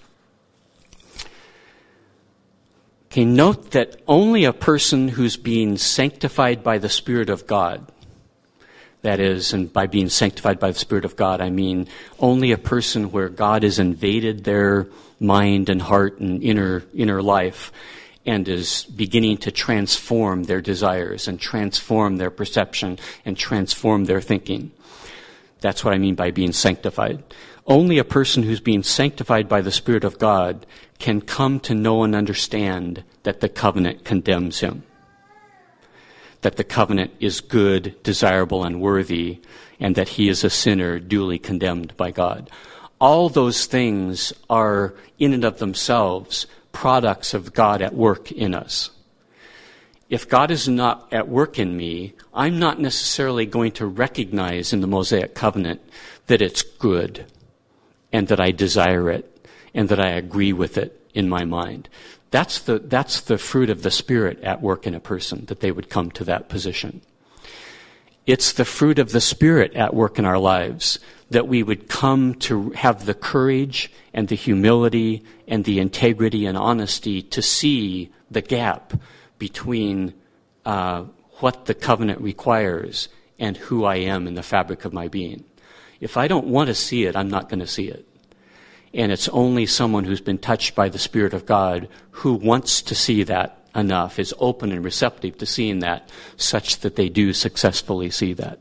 Okay, note that only a person who's being sanctified by the Spirit of God, that is, and by being sanctified by the Spirit of God, I mean only a person where God has invaded their mind and heart and inner life and is beginning to transform their desires and transform their perception and transform their thinking. That's what I mean by being sanctified. Only a person who's being sanctified by the Spirit of God can come to know and understand that the covenant condemns him, that the covenant is good, desirable, and worthy, and that he is a sinner duly condemned by God. All those things are, in and of themselves, products of God at work in us. If God is not at work in me, I'm not necessarily going to recognize in the Mosaic covenant that it's good and that I desire it and that I agree with it in my mind. That's the fruit of the Spirit at work in a person, that they would come to that position. It's the fruit of the Spirit at work in our lives that we would come to have the courage and the humility and the integrity and honesty to see the gap between what the covenant requires and who I am in the fabric of my being. If I don't want to see it, I'm not going to see it. And it's only someone who's been touched by the Spirit of God who wants to see that enough, is open and receptive to seeing that, such that they do successfully see that.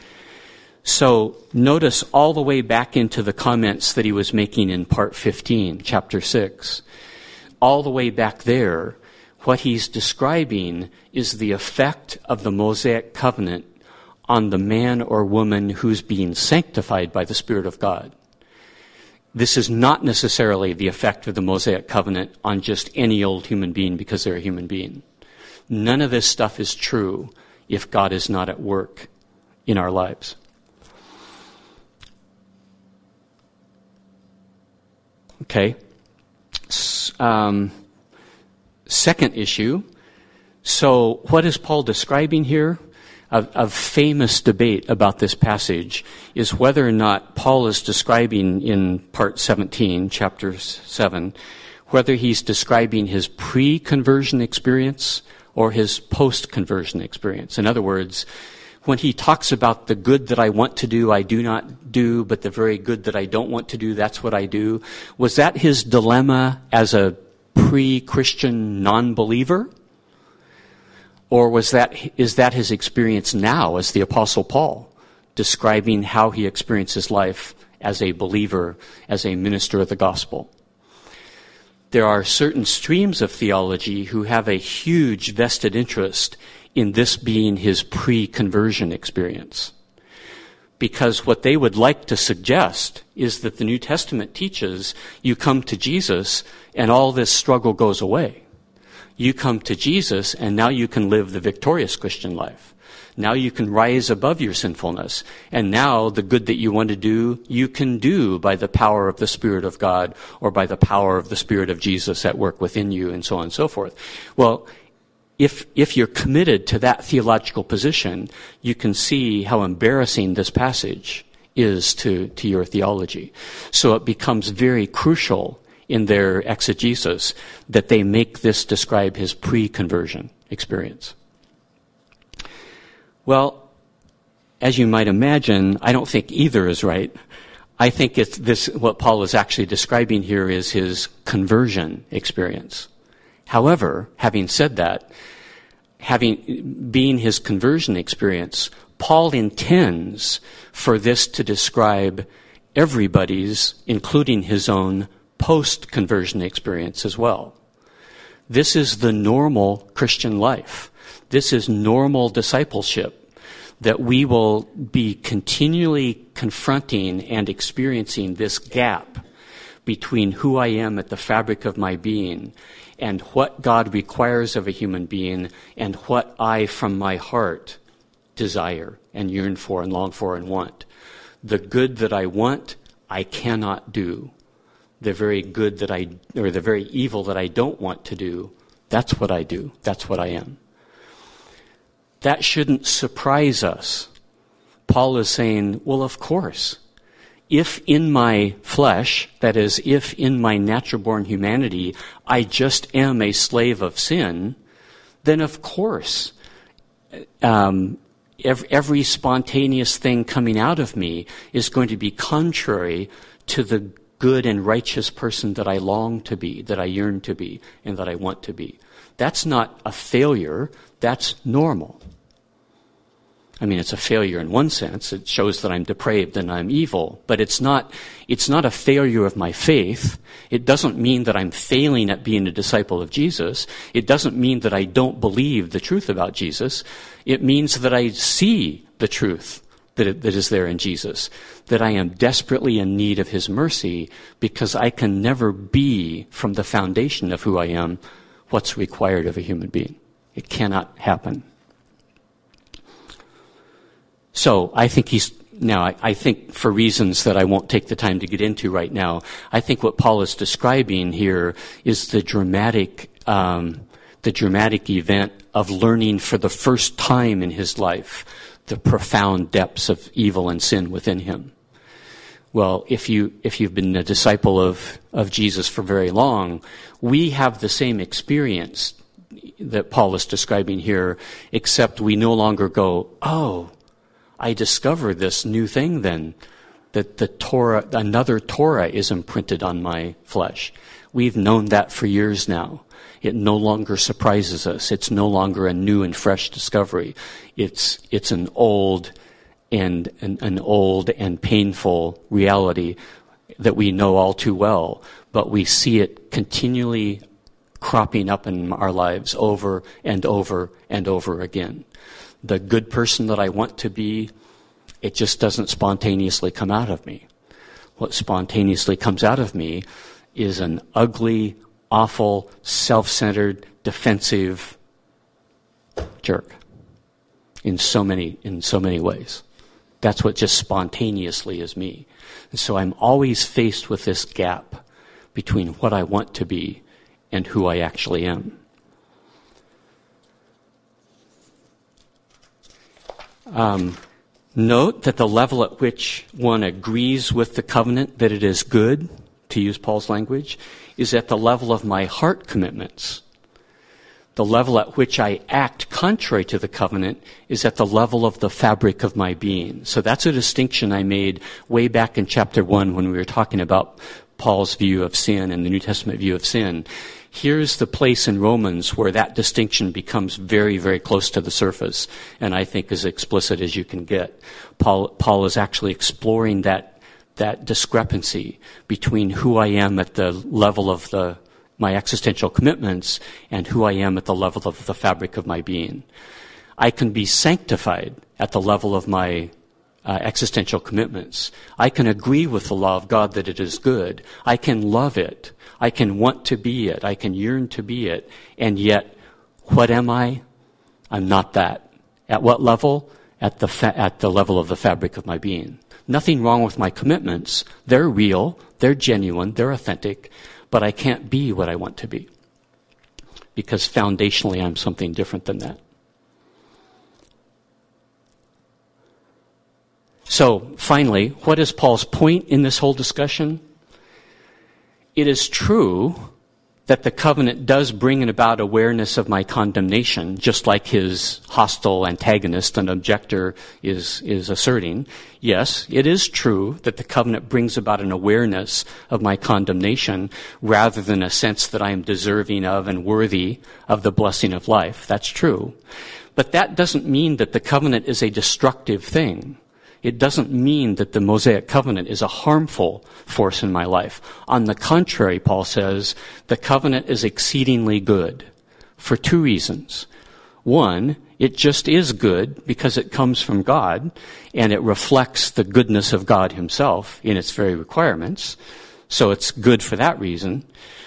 So notice all the way back into the comments that he was making in part 15, chapter 6. All the way back there, what he's describing is the effect of the Mosaic covenant on the man or woman who's being sanctified by the Spirit of God. This is not necessarily the effect of the Mosaic covenant on just any old human being because they're a human being. None of this stuff is true if God is not at work in our lives. Okay. Second issue. So what is Paul describing here? A famous debate about this passage is whether or not Paul is describing in part 17, chapter 7, whether he's describing his pre-conversion experience or his post-conversion experience. In other words, when he talks about the good that I want to do, I do not do, but the very good that I don't want to do, that's what I do. Was that his dilemma as a pre-Christian non-believer? Or is that his experience now as the Apostle Paul, describing how he experiences life as a believer, as a minister of the gospel? There are certain streams of theology who have a huge vested interest in this being his pre-conversion experience. Because what they would like to suggest is that the New Testament teaches you come to Jesus and all this struggle goes away. You come to Jesus, and now you can live the victorious Christian life. Now you can rise above your sinfulness. And now the good that you want to do, you can do by the power of the Spirit of God or by the power of the Spirit of Jesus at work within you, and so on and so forth. Well, if you're committed to that theological position, you can see how embarrassing this passage is to your theology. So it becomes very crucial in their exegesis that they make this describe his pre-conversion experience. Well, as you might imagine, I don't think either is right. I think it's this, what Paul is actually describing here is his conversion experience. However, having said that, being his conversion experience, Paul intends for this to describe everybody's, including his own, post-conversion experience as well. This is the normal Christian life. This is normal discipleship, that we will be continually confronting and experiencing this gap between who I am at the fabric of my being and what God requires of a human being and what I from my heart desire and yearn for and long for and want. The good that I want, I cannot do. The very good or the very evil that I don't want to do, that's what I do. That's what I am. That shouldn't surprise us. Paul is saying, well, of course, if in my flesh, that is, if in my natural-born humanity, I just am a slave of sin, then of course, every spontaneous thing coming out of me is going to be contrary to the good and righteous person that I long to be, that I yearn to be, and that I want to be. That's not a failure. That's normal. I mean, it's a failure in one sense. It shows that I'm depraved and I'm evil. But it's not a failure of my faith. It doesn't mean that I'm failing at being a disciple of Jesus. It doesn't mean that I don't believe the truth about Jesus. It means that I see the truth that is there in Jesus, that I am desperately in need of his mercy because I can never be, from the foundation of who I am, what's required of a human being. It cannot happen. So I think I think for reasons that I won't take the time to get into right now, I think what Paul is describing here is the dramatic event of learning for the first time in his life the profound depths of evil and sin within him. Well, if you've been a disciple of Jesus for very long, we have the same experience that Paul is describing here, except we no longer go, oh, I discovered this new thing then, that the Torah, another Torah is imprinted on my flesh. We've known that for years now. It no longer surprises us. It's no longer a new and fresh discovery. It's an old and painful reality that we know all too well, but we see it continually cropping up in our lives over and over and over again. The good person that I want to be, it just doesn't spontaneously come out of me. What spontaneously comes out of me is an ugly, awful, self-centered, defensive jerk in so many ways. That's what just spontaneously is me. And so I'm always faced with this gap between what I want to be and who I actually am. Note that the level at which one agrees with the covenant that it is good, to use Paul's language, is at the level of my heart commitments. The level at which I act contrary to the covenant is at the level of the fabric of my being. So that's a distinction I made way back in chapter 1 when we were talking about Paul's view of sin and the New Testament view of sin. Here's the place in Romans where that distinction becomes very, very close to the surface, and I think as explicit as you can get. Paul is actually exploring that discrepancy between who I am at the level of my existential commitments and who I am at the level of the fabric of my being. I can be sanctified at the level of my existential commitments. I can agree with the law of God that it is good. I can love it. I can want to be it. I can yearn to be it. And yet, what am I? I'm not that. At what level? At the level of the fabric of my being. Nothing wrong with my commitments. They're real. They're genuine. They're authentic. But I can't be what I want to be. Because foundationally, I'm something different than that. So, finally, what is Paul's point in this whole discussion? It is true that the covenant does bring about awareness of my condemnation, just like his hostile antagonist and objector is asserting. Yes, it is true that the covenant brings about an awareness of my condemnation rather than a sense that I am deserving of and worthy of the blessing of life. That's true. But that doesn't mean that the covenant is a destructive thing. It doesn't mean that the Mosaic covenant is a harmful force in my life. On the contrary, Paul says, the covenant is exceedingly good for two reasons. One, it just is good because it comes from God and it reflects the goodness of God himself in its very requirements. So it's good for that reason.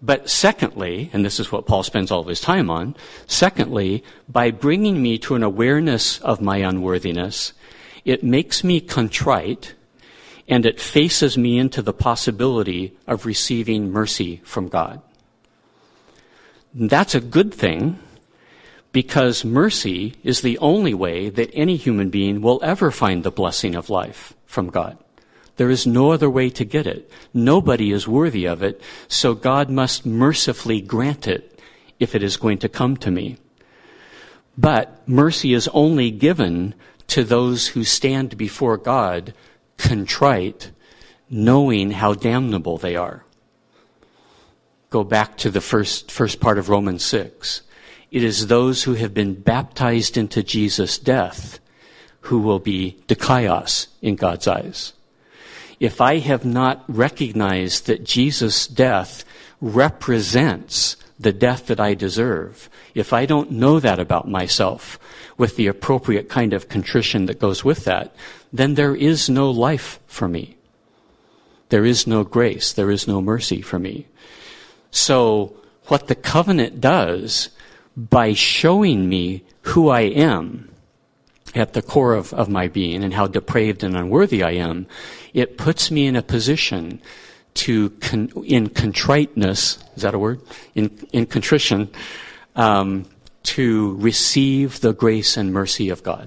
But secondly, and this is what Paul spends all of his time on, secondly, by bringing me to an awareness of my unworthiness, it makes me contrite, and it faces me into the possibility of receiving mercy from God. That's a good thing, because mercy is the only way that any human being will ever find the blessing of life from God. There is no other way to get it. Nobody is worthy of it, so God must mercifully grant it if it is going to come to me. But mercy is only given to those who stand before God contrite, knowing how damnable they are. Go back to the first part of Romans 6. It is those who have been baptized into Jesus' death who will be dikaios in God's eyes. If I have not recognized that Jesus' death represents the death that I deserve, if I don't know that about myself with the appropriate kind of contrition that goes with that, then there is no life for me. There is no grace. There is no mercy for me. So what the covenant does, by showing me who I am at the core of my being and how depraved and unworthy I am, it puts me in a position to, in contriteness, is that a word? In contrition, to receive the grace and mercy of God.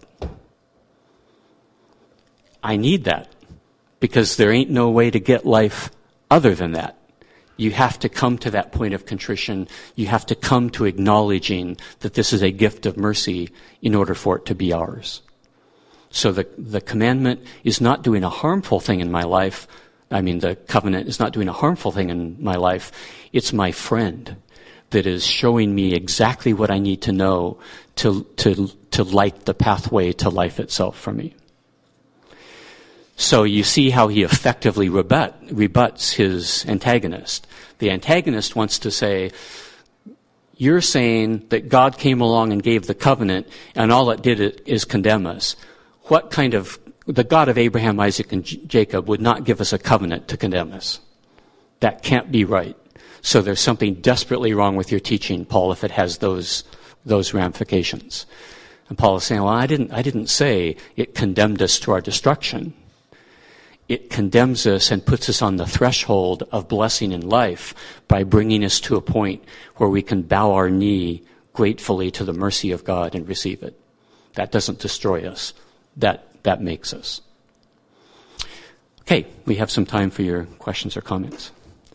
I need that, because there ain't no way to get life other than that. You have to come to that point of contrition. You have to come to acknowledging that this is a gift of mercy in order for it to be ours. So the commandment is not doing a harmful thing in my life. The covenant is not doing a harmful thing in my life. It's my friend that is showing me exactly what I need to know to light the pathway to life itself for me. So you see how he effectively rebuts his antagonist. The antagonist wants to say, you're saying that God came along and gave the covenant, and all it did is condemn us. What kind of, the God of Abraham, Isaac, and Jacob would not give us a covenant to condemn us. That can't be right. So there's something desperately wrong with your teaching, Paul, if it has those ramifications. And Paul is saying, well, I didn't say it condemned us to our destruction. It condemns us and puts us on the threshold of blessing in life by bringing us to a point where we can bow our knee gratefully to the mercy of God and receive it. That doesn't destroy us. That makes us. Okay, we have some time for your questions or comments.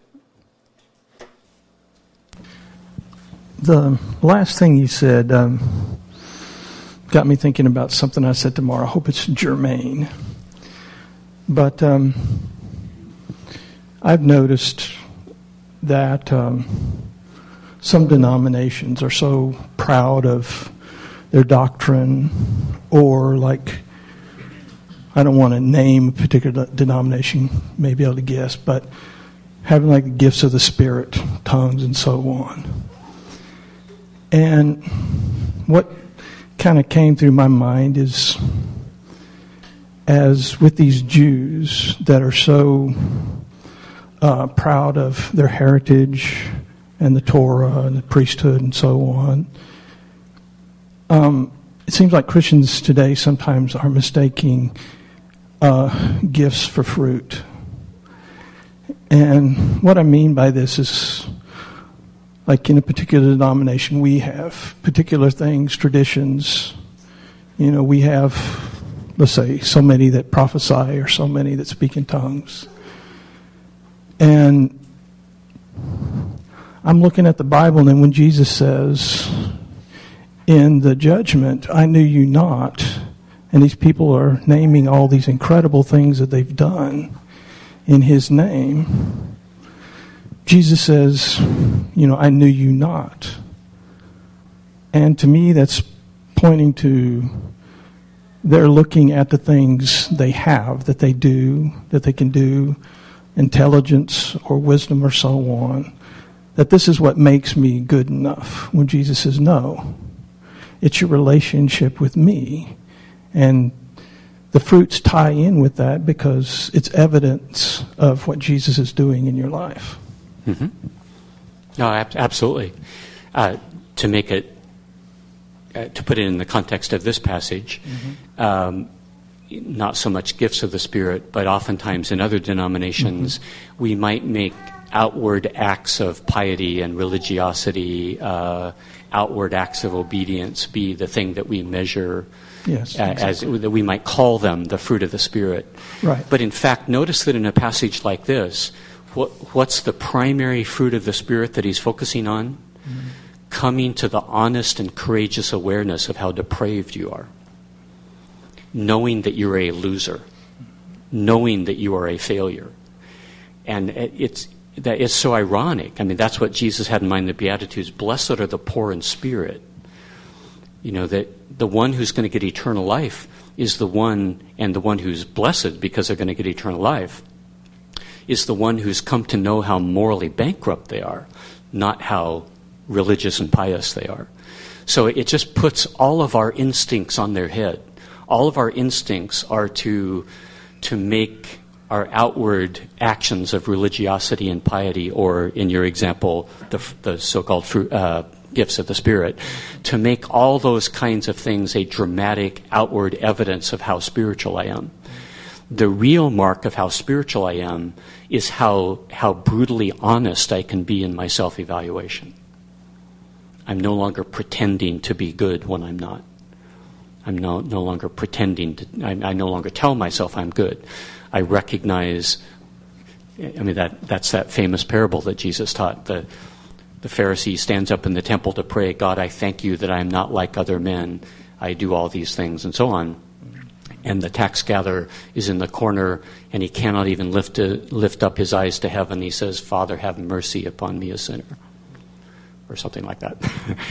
The last thing you said got me thinking about something I said tomorrow. I hope it's germane. But I've noticed that some denominations are so proud of their doctrine, or like, I don't want to name a particular denomination, may be able to guess, but having like the gifts of the Spirit, tongues, and so on. And what kind of came through my mind is, as with these Jews that are so proud of their heritage and the Torah and the priesthood and so on, it seems like Christians today sometimes are mistaking gifts for fruit. And what I mean by this is, like in a particular denomination, we have particular things, traditions. We have, let's say, so many that prophesy or so many that speak in tongues. And I'm looking at the Bible, and then when Jesus says, in the judgment, I knew you not, and these people are naming all these incredible things that they've done in his name, Jesus says, I knew you not. And to me, that's pointing to, they're looking at the things they have, that they do, that they can do, intelligence or wisdom or so on, that this is what makes me good enough. When Jesus says, no, it's your relationship with me. And the fruits tie in with that because it's evidence of what Jesus is doing in your life.
Mm-hmm. No, absolutely. To make it, to put it in the context of this passage, not so much gifts of the Spirit, but oftentimes in other denominations, we might make outward acts of piety and religiosity, outward acts of obedience be the thing that we measure.
Yes, exactly.
As that we might call them the fruit of the Spirit.
Right.
But in fact, notice that in a passage like this, what's the primary fruit of the Spirit that he's focusing on? Coming to the honest and courageous awareness of how depraved you are. Knowing that you're a loser. Knowing that you are a failure. And it's so ironic. I mean, that's what Jesus had in mind in the Beatitudes. Blessed are the poor in spirit. You know, that the one who's going to get eternal life is the one, and the one who's blessed because they're going to get eternal life, is the one who's come to know how morally bankrupt they are, not how religious and pious they are. So it just puts all of our instincts on their head. All of our instincts are to make our outward actions of religiosity and piety, or in your example, the so-called gifts of the Spirit, to make all those kinds of things a dramatic outward evidence of how spiritual I am. The real mark of how spiritual I am is how brutally honest I can be in my self-evaluation. I'm no longer pretending to be good when I'm not. I'm no longer pretending to, I no longer tell myself I'm good. I recognize, I mean, that's that famous parable that Jesus taught. The Pharisee stands up in the temple to pray, God, I thank you that I am not like other men. I do all these things, and so on. And the tax gatherer is in the corner, and he cannot even lift up his eyes to heaven. He says, Father, have mercy upon me, a sinner. Or something like that.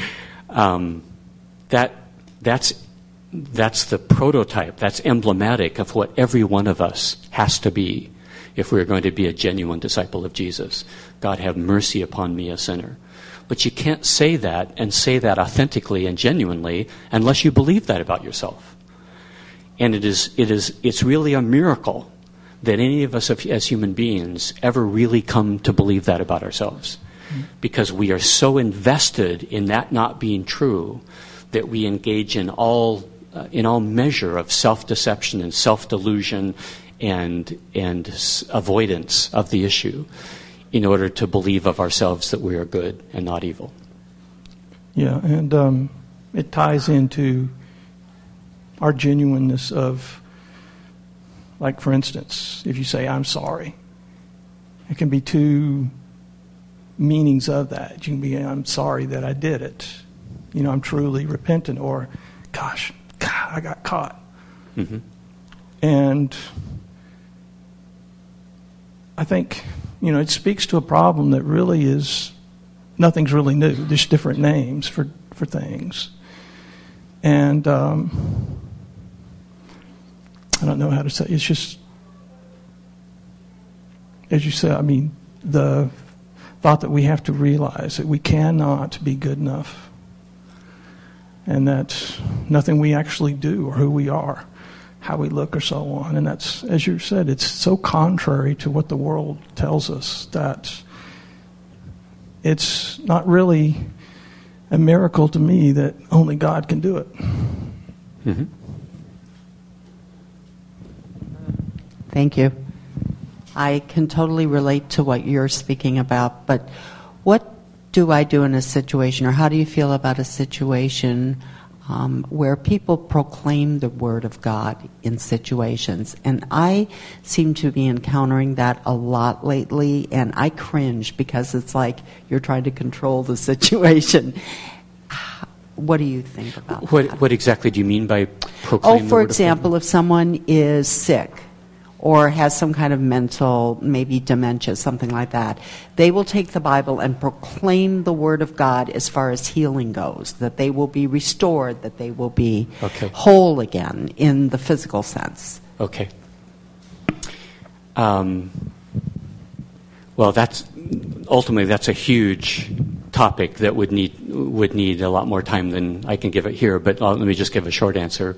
That's the prototype. That's emblematic of what every one of us has to be if we're going to be a genuine disciple of Jesus. God, have mercy upon me, a sinner. But you can't say that and say that authentically and genuinely unless you believe that about yourself. And it's really a miracle that any of us as human beings ever really come to believe that about ourselves. Because we are so invested in that not being true that we engage in all measure of self-deception and self-delusion and avoidance of the issue in order to believe of ourselves that we are good and not evil.
Yeah, and it ties into our genuineness of, like, for instance, if you say, I'm sorry, it can be two meanings of that. You can be, I'm sorry that I did it. You know, I'm truly repentant, or, gosh, I got caught. Mm-hmm. And I think, you know, it speaks to a problem that really is, nothing's really new. There's different names for things. And I don't know how to say it. It's just, as you said, I mean, the thought that we have to realize that we cannot be good enough, and that nothing we actually do or who we are, how we look or so on. And that's, as you said, it's so contrary to what the world tells us that it's not really a miracle to me that only God can do it.
Mm-hmm.
Thank you. I can totally relate to what you're speaking about, but what do I do in a situation, or how do you feel about a situation where people proclaim the Word of God in situations? And I seem to be encountering that a lot lately, and I cringe because it's like you're trying to control the situation. What do you think about that?
What exactly do you mean by proclaim the Word of God?
For example, if someone is sick or has some kind of mental, maybe dementia, something like that, they will take the Bible and proclaim the Word of God as far as healing goes, that they will be restored, that they will be whole again in the physical sense.
Okay. Well, that's a huge topic that would need a lot more time than I can give it here, but let me just give a short answer.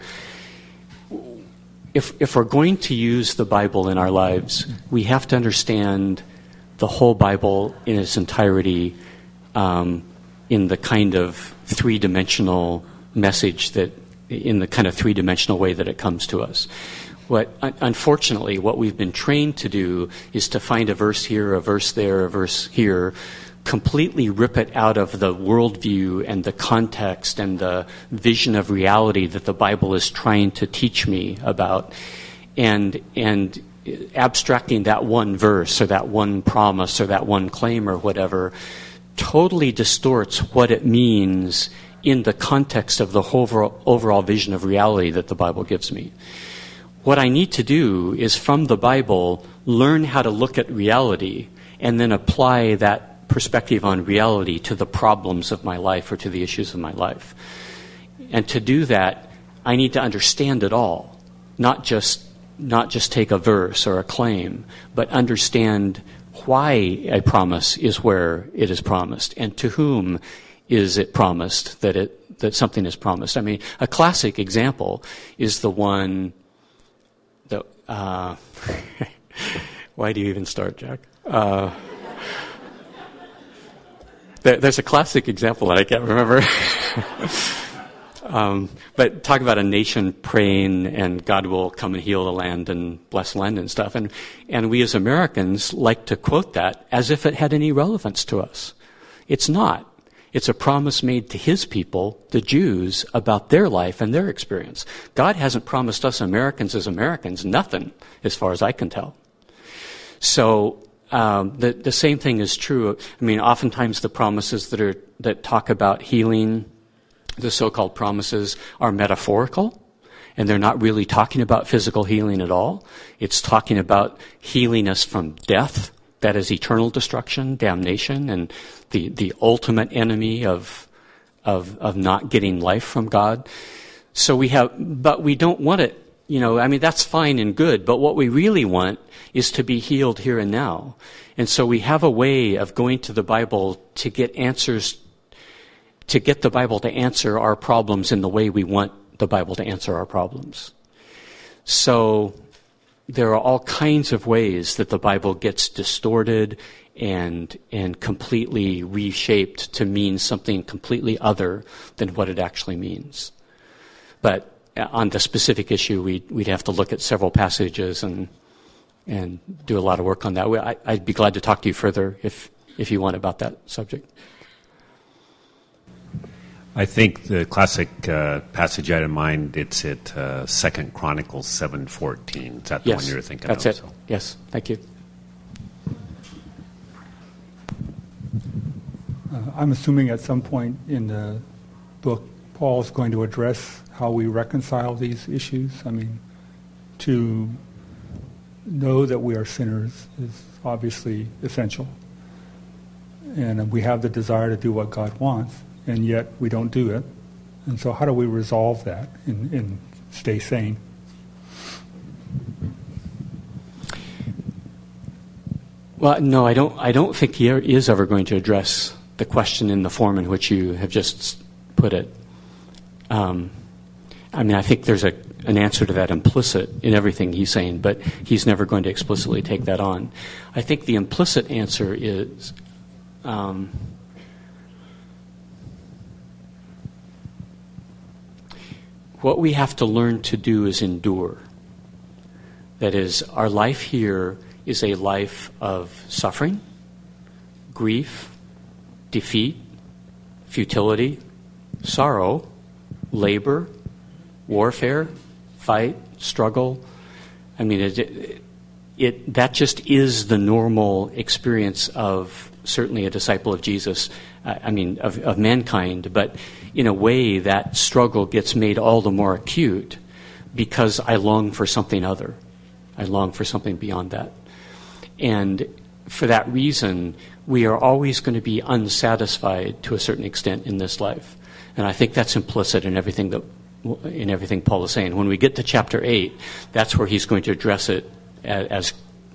If we're going to use the Bible in our lives, we have to understand the whole Bible in its entirety in the kind of three-dimensional message in the kind of three-dimensional way that it comes to us. Unfortunately, what we've been trained to do is to find a verse here, a verse there, a verse here, completely rip it out of the worldview and the context and the vision of reality that the Bible is trying to teach me about, and abstracting that one verse or that one promise or that one claim or whatever totally distorts what it means in the context of the overall vision of reality that the Bible gives me. What I need to do is, from the Bible, learn how to look at reality and then apply that perspective on reality to the problems of my life or to the issues of my life. And to do that, I need to understand it all, not just take a verse or a claim, but understand why a promise is where it is promised and to whom is it promised that something is promised. I mean, a classic example is the one that why do you even start, Jack? There's a classic example that I can't remember. But talk about a nation praying and God will come and heal the land and bless the land and stuff. And we as Americans like to quote that as if it had any relevance to us. It's not. It's a promise made to his people, the Jews, about their life and their experience. God hasn't promised us Americans as Americans nothing, as far as I can tell. So the same thing is true. I mean, oftentimes the promises that talk about healing, the so-called promises, are metaphorical, and they're not really talking about physical healing at all. It's talking about healing us from death, that is eternal destruction, damnation, and the ultimate enemy of not getting life from God. So but we don't want it. I mean, that's fine and good, but what we really want is to be healed here and now. And so we have a way of going to the Bible to get answers, to get the Bible to answer our problems in the way we want the Bible to answer our problems. So there are all kinds of ways that the Bible gets distorted and completely reshaped to mean something completely other than what it actually means. But on the specific issue, we'd have to look at several passages and do a lot of work on that. I'd be glad to talk to you further if you want about that subject.
I think the classic passage I had in mind, it's at 2 Chronicles 7:14. Is that the one you were thinking
that's
of?
That's it. So. Yes, thank you.
I'm assuming at some point in the book, Paul's going to address how we reconcile these issues. I mean, to know that we are sinners is obviously essential. And we have the desire to do what God wants, and yet we don't do it. And so how do we resolve that and stay sane?
Well, no, I don't think he is ever going to address the question in the form in which you have just put it. I mean, I think there's an answer to that implicit in everything he's saying, but he's never going to explicitly take that on. I think the implicit answer is what we have to learn to do is endure. That is, our life here is a life of suffering, grief, defeat, futility, sorrow, labor, warfare, fight, struggle. I mean, that just is the normal experience of certainly a disciple of Jesus, of mankind. But in a way, that struggle gets made all the more acute because I long for something other. I long for something beyond that. And for that reason, we are always going to be unsatisfied to a certain extent in this life. And I think that's implicit in everything Paul is saying. When we get to chapter 8, that's where he's going to address it as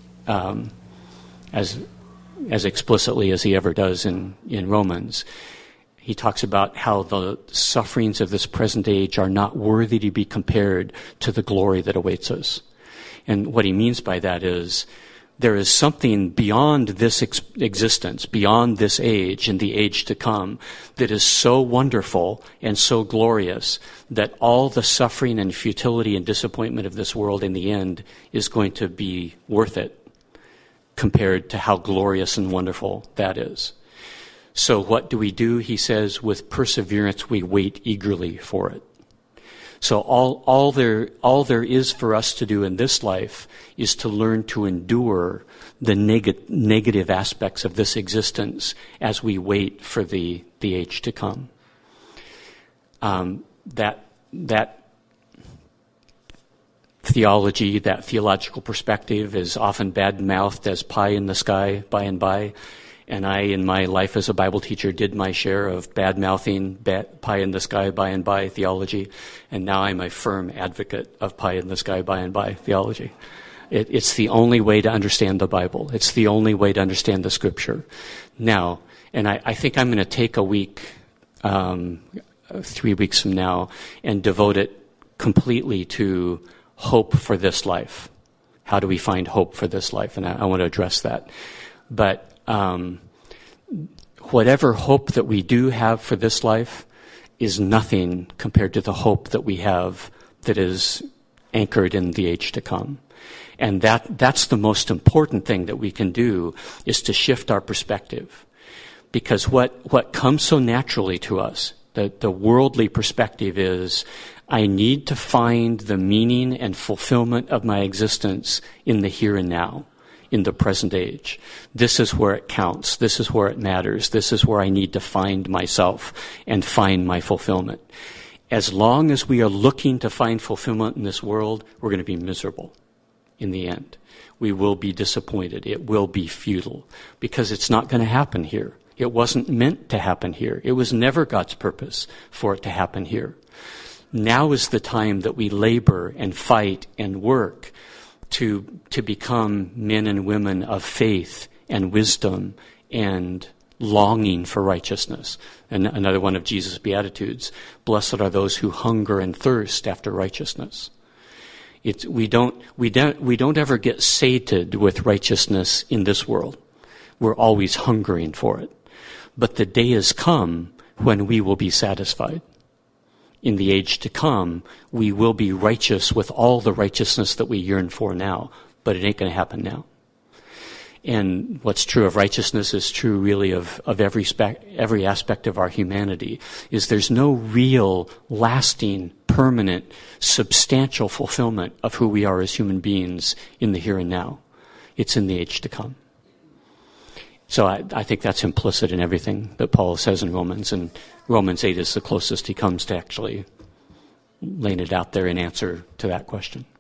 explicitly as he ever does in Romans. He talks about how the sufferings of this present age are not worthy to be compared to the glory that awaits us. And what he means by that is there is something beyond this existence, beyond this age and the age to come, that is so wonderful and so glorious that all the suffering and futility and disappointment of this world in the end is going to be worth it compared to how glorious and wonderful that is. So what do? He says, with perseverance we wait eagerly for it. So all there is for us to do in this life is to learn to endure the negative aspects of this existence as we wait for the age to come. That theology, that theological perspective is often bad-mouthed as pie in the sky by and by. And I, in my life as a Bible teacher, did my share of bad-mouthing pie in the sky by and by theology. And now I'm a firm advocate of pie in the sky by and by theology. It's the only way to understand the Bible. It's the only way to understand the Scripture. Now, and I think I'm going to take a week, 3 weeks from now, and devote it completely to hope for this life. How do we find hope for this life? And I want to address that. But whatever hope that we do have for this life is nothing compared to the hope that we have that is anchored in the age to come. And that's the most important thing that we can do, is to shift our perspective. Because what comes so naturally to us, the worldly perspective, is I need to find the meaning and fulfillment of my existence in the here and now, in the present age. This is where it counts. This is where it matters. This is where I need to find myself and find my fulfillment. As long as we are looking to find fulfillment in this world, we're going to be miserable in the end. We will be disappointed. It will be futile because it's not going to happen here. It wasn't meant to happen here. It was never God's purpose for it to happen here. Now is the time that we labor and fight and work to become men and women of faith and wisdom and longing for righteousness. And another one of Jesus' Beatitudes, blessed are those who hunger and thirst after righteousness. We don't ever get sated with righteousness in this world. We're always hungering for it. But the day has come when we will be satisfied. In the age to come, we will be righteous with all the righteousness that we yearn for now, but it ain't going to happen now. And what's true of righteousness is true really of every aspect of our humanity, is there's no real, lasting, permanent, substantial fulfillment of who we are as human beings in the here and now. It's in the age to come. So I think that's implicit in everything that Paul says in Romans, and Romans 8 is the closest he comes to actually laying it out there in answer to that question.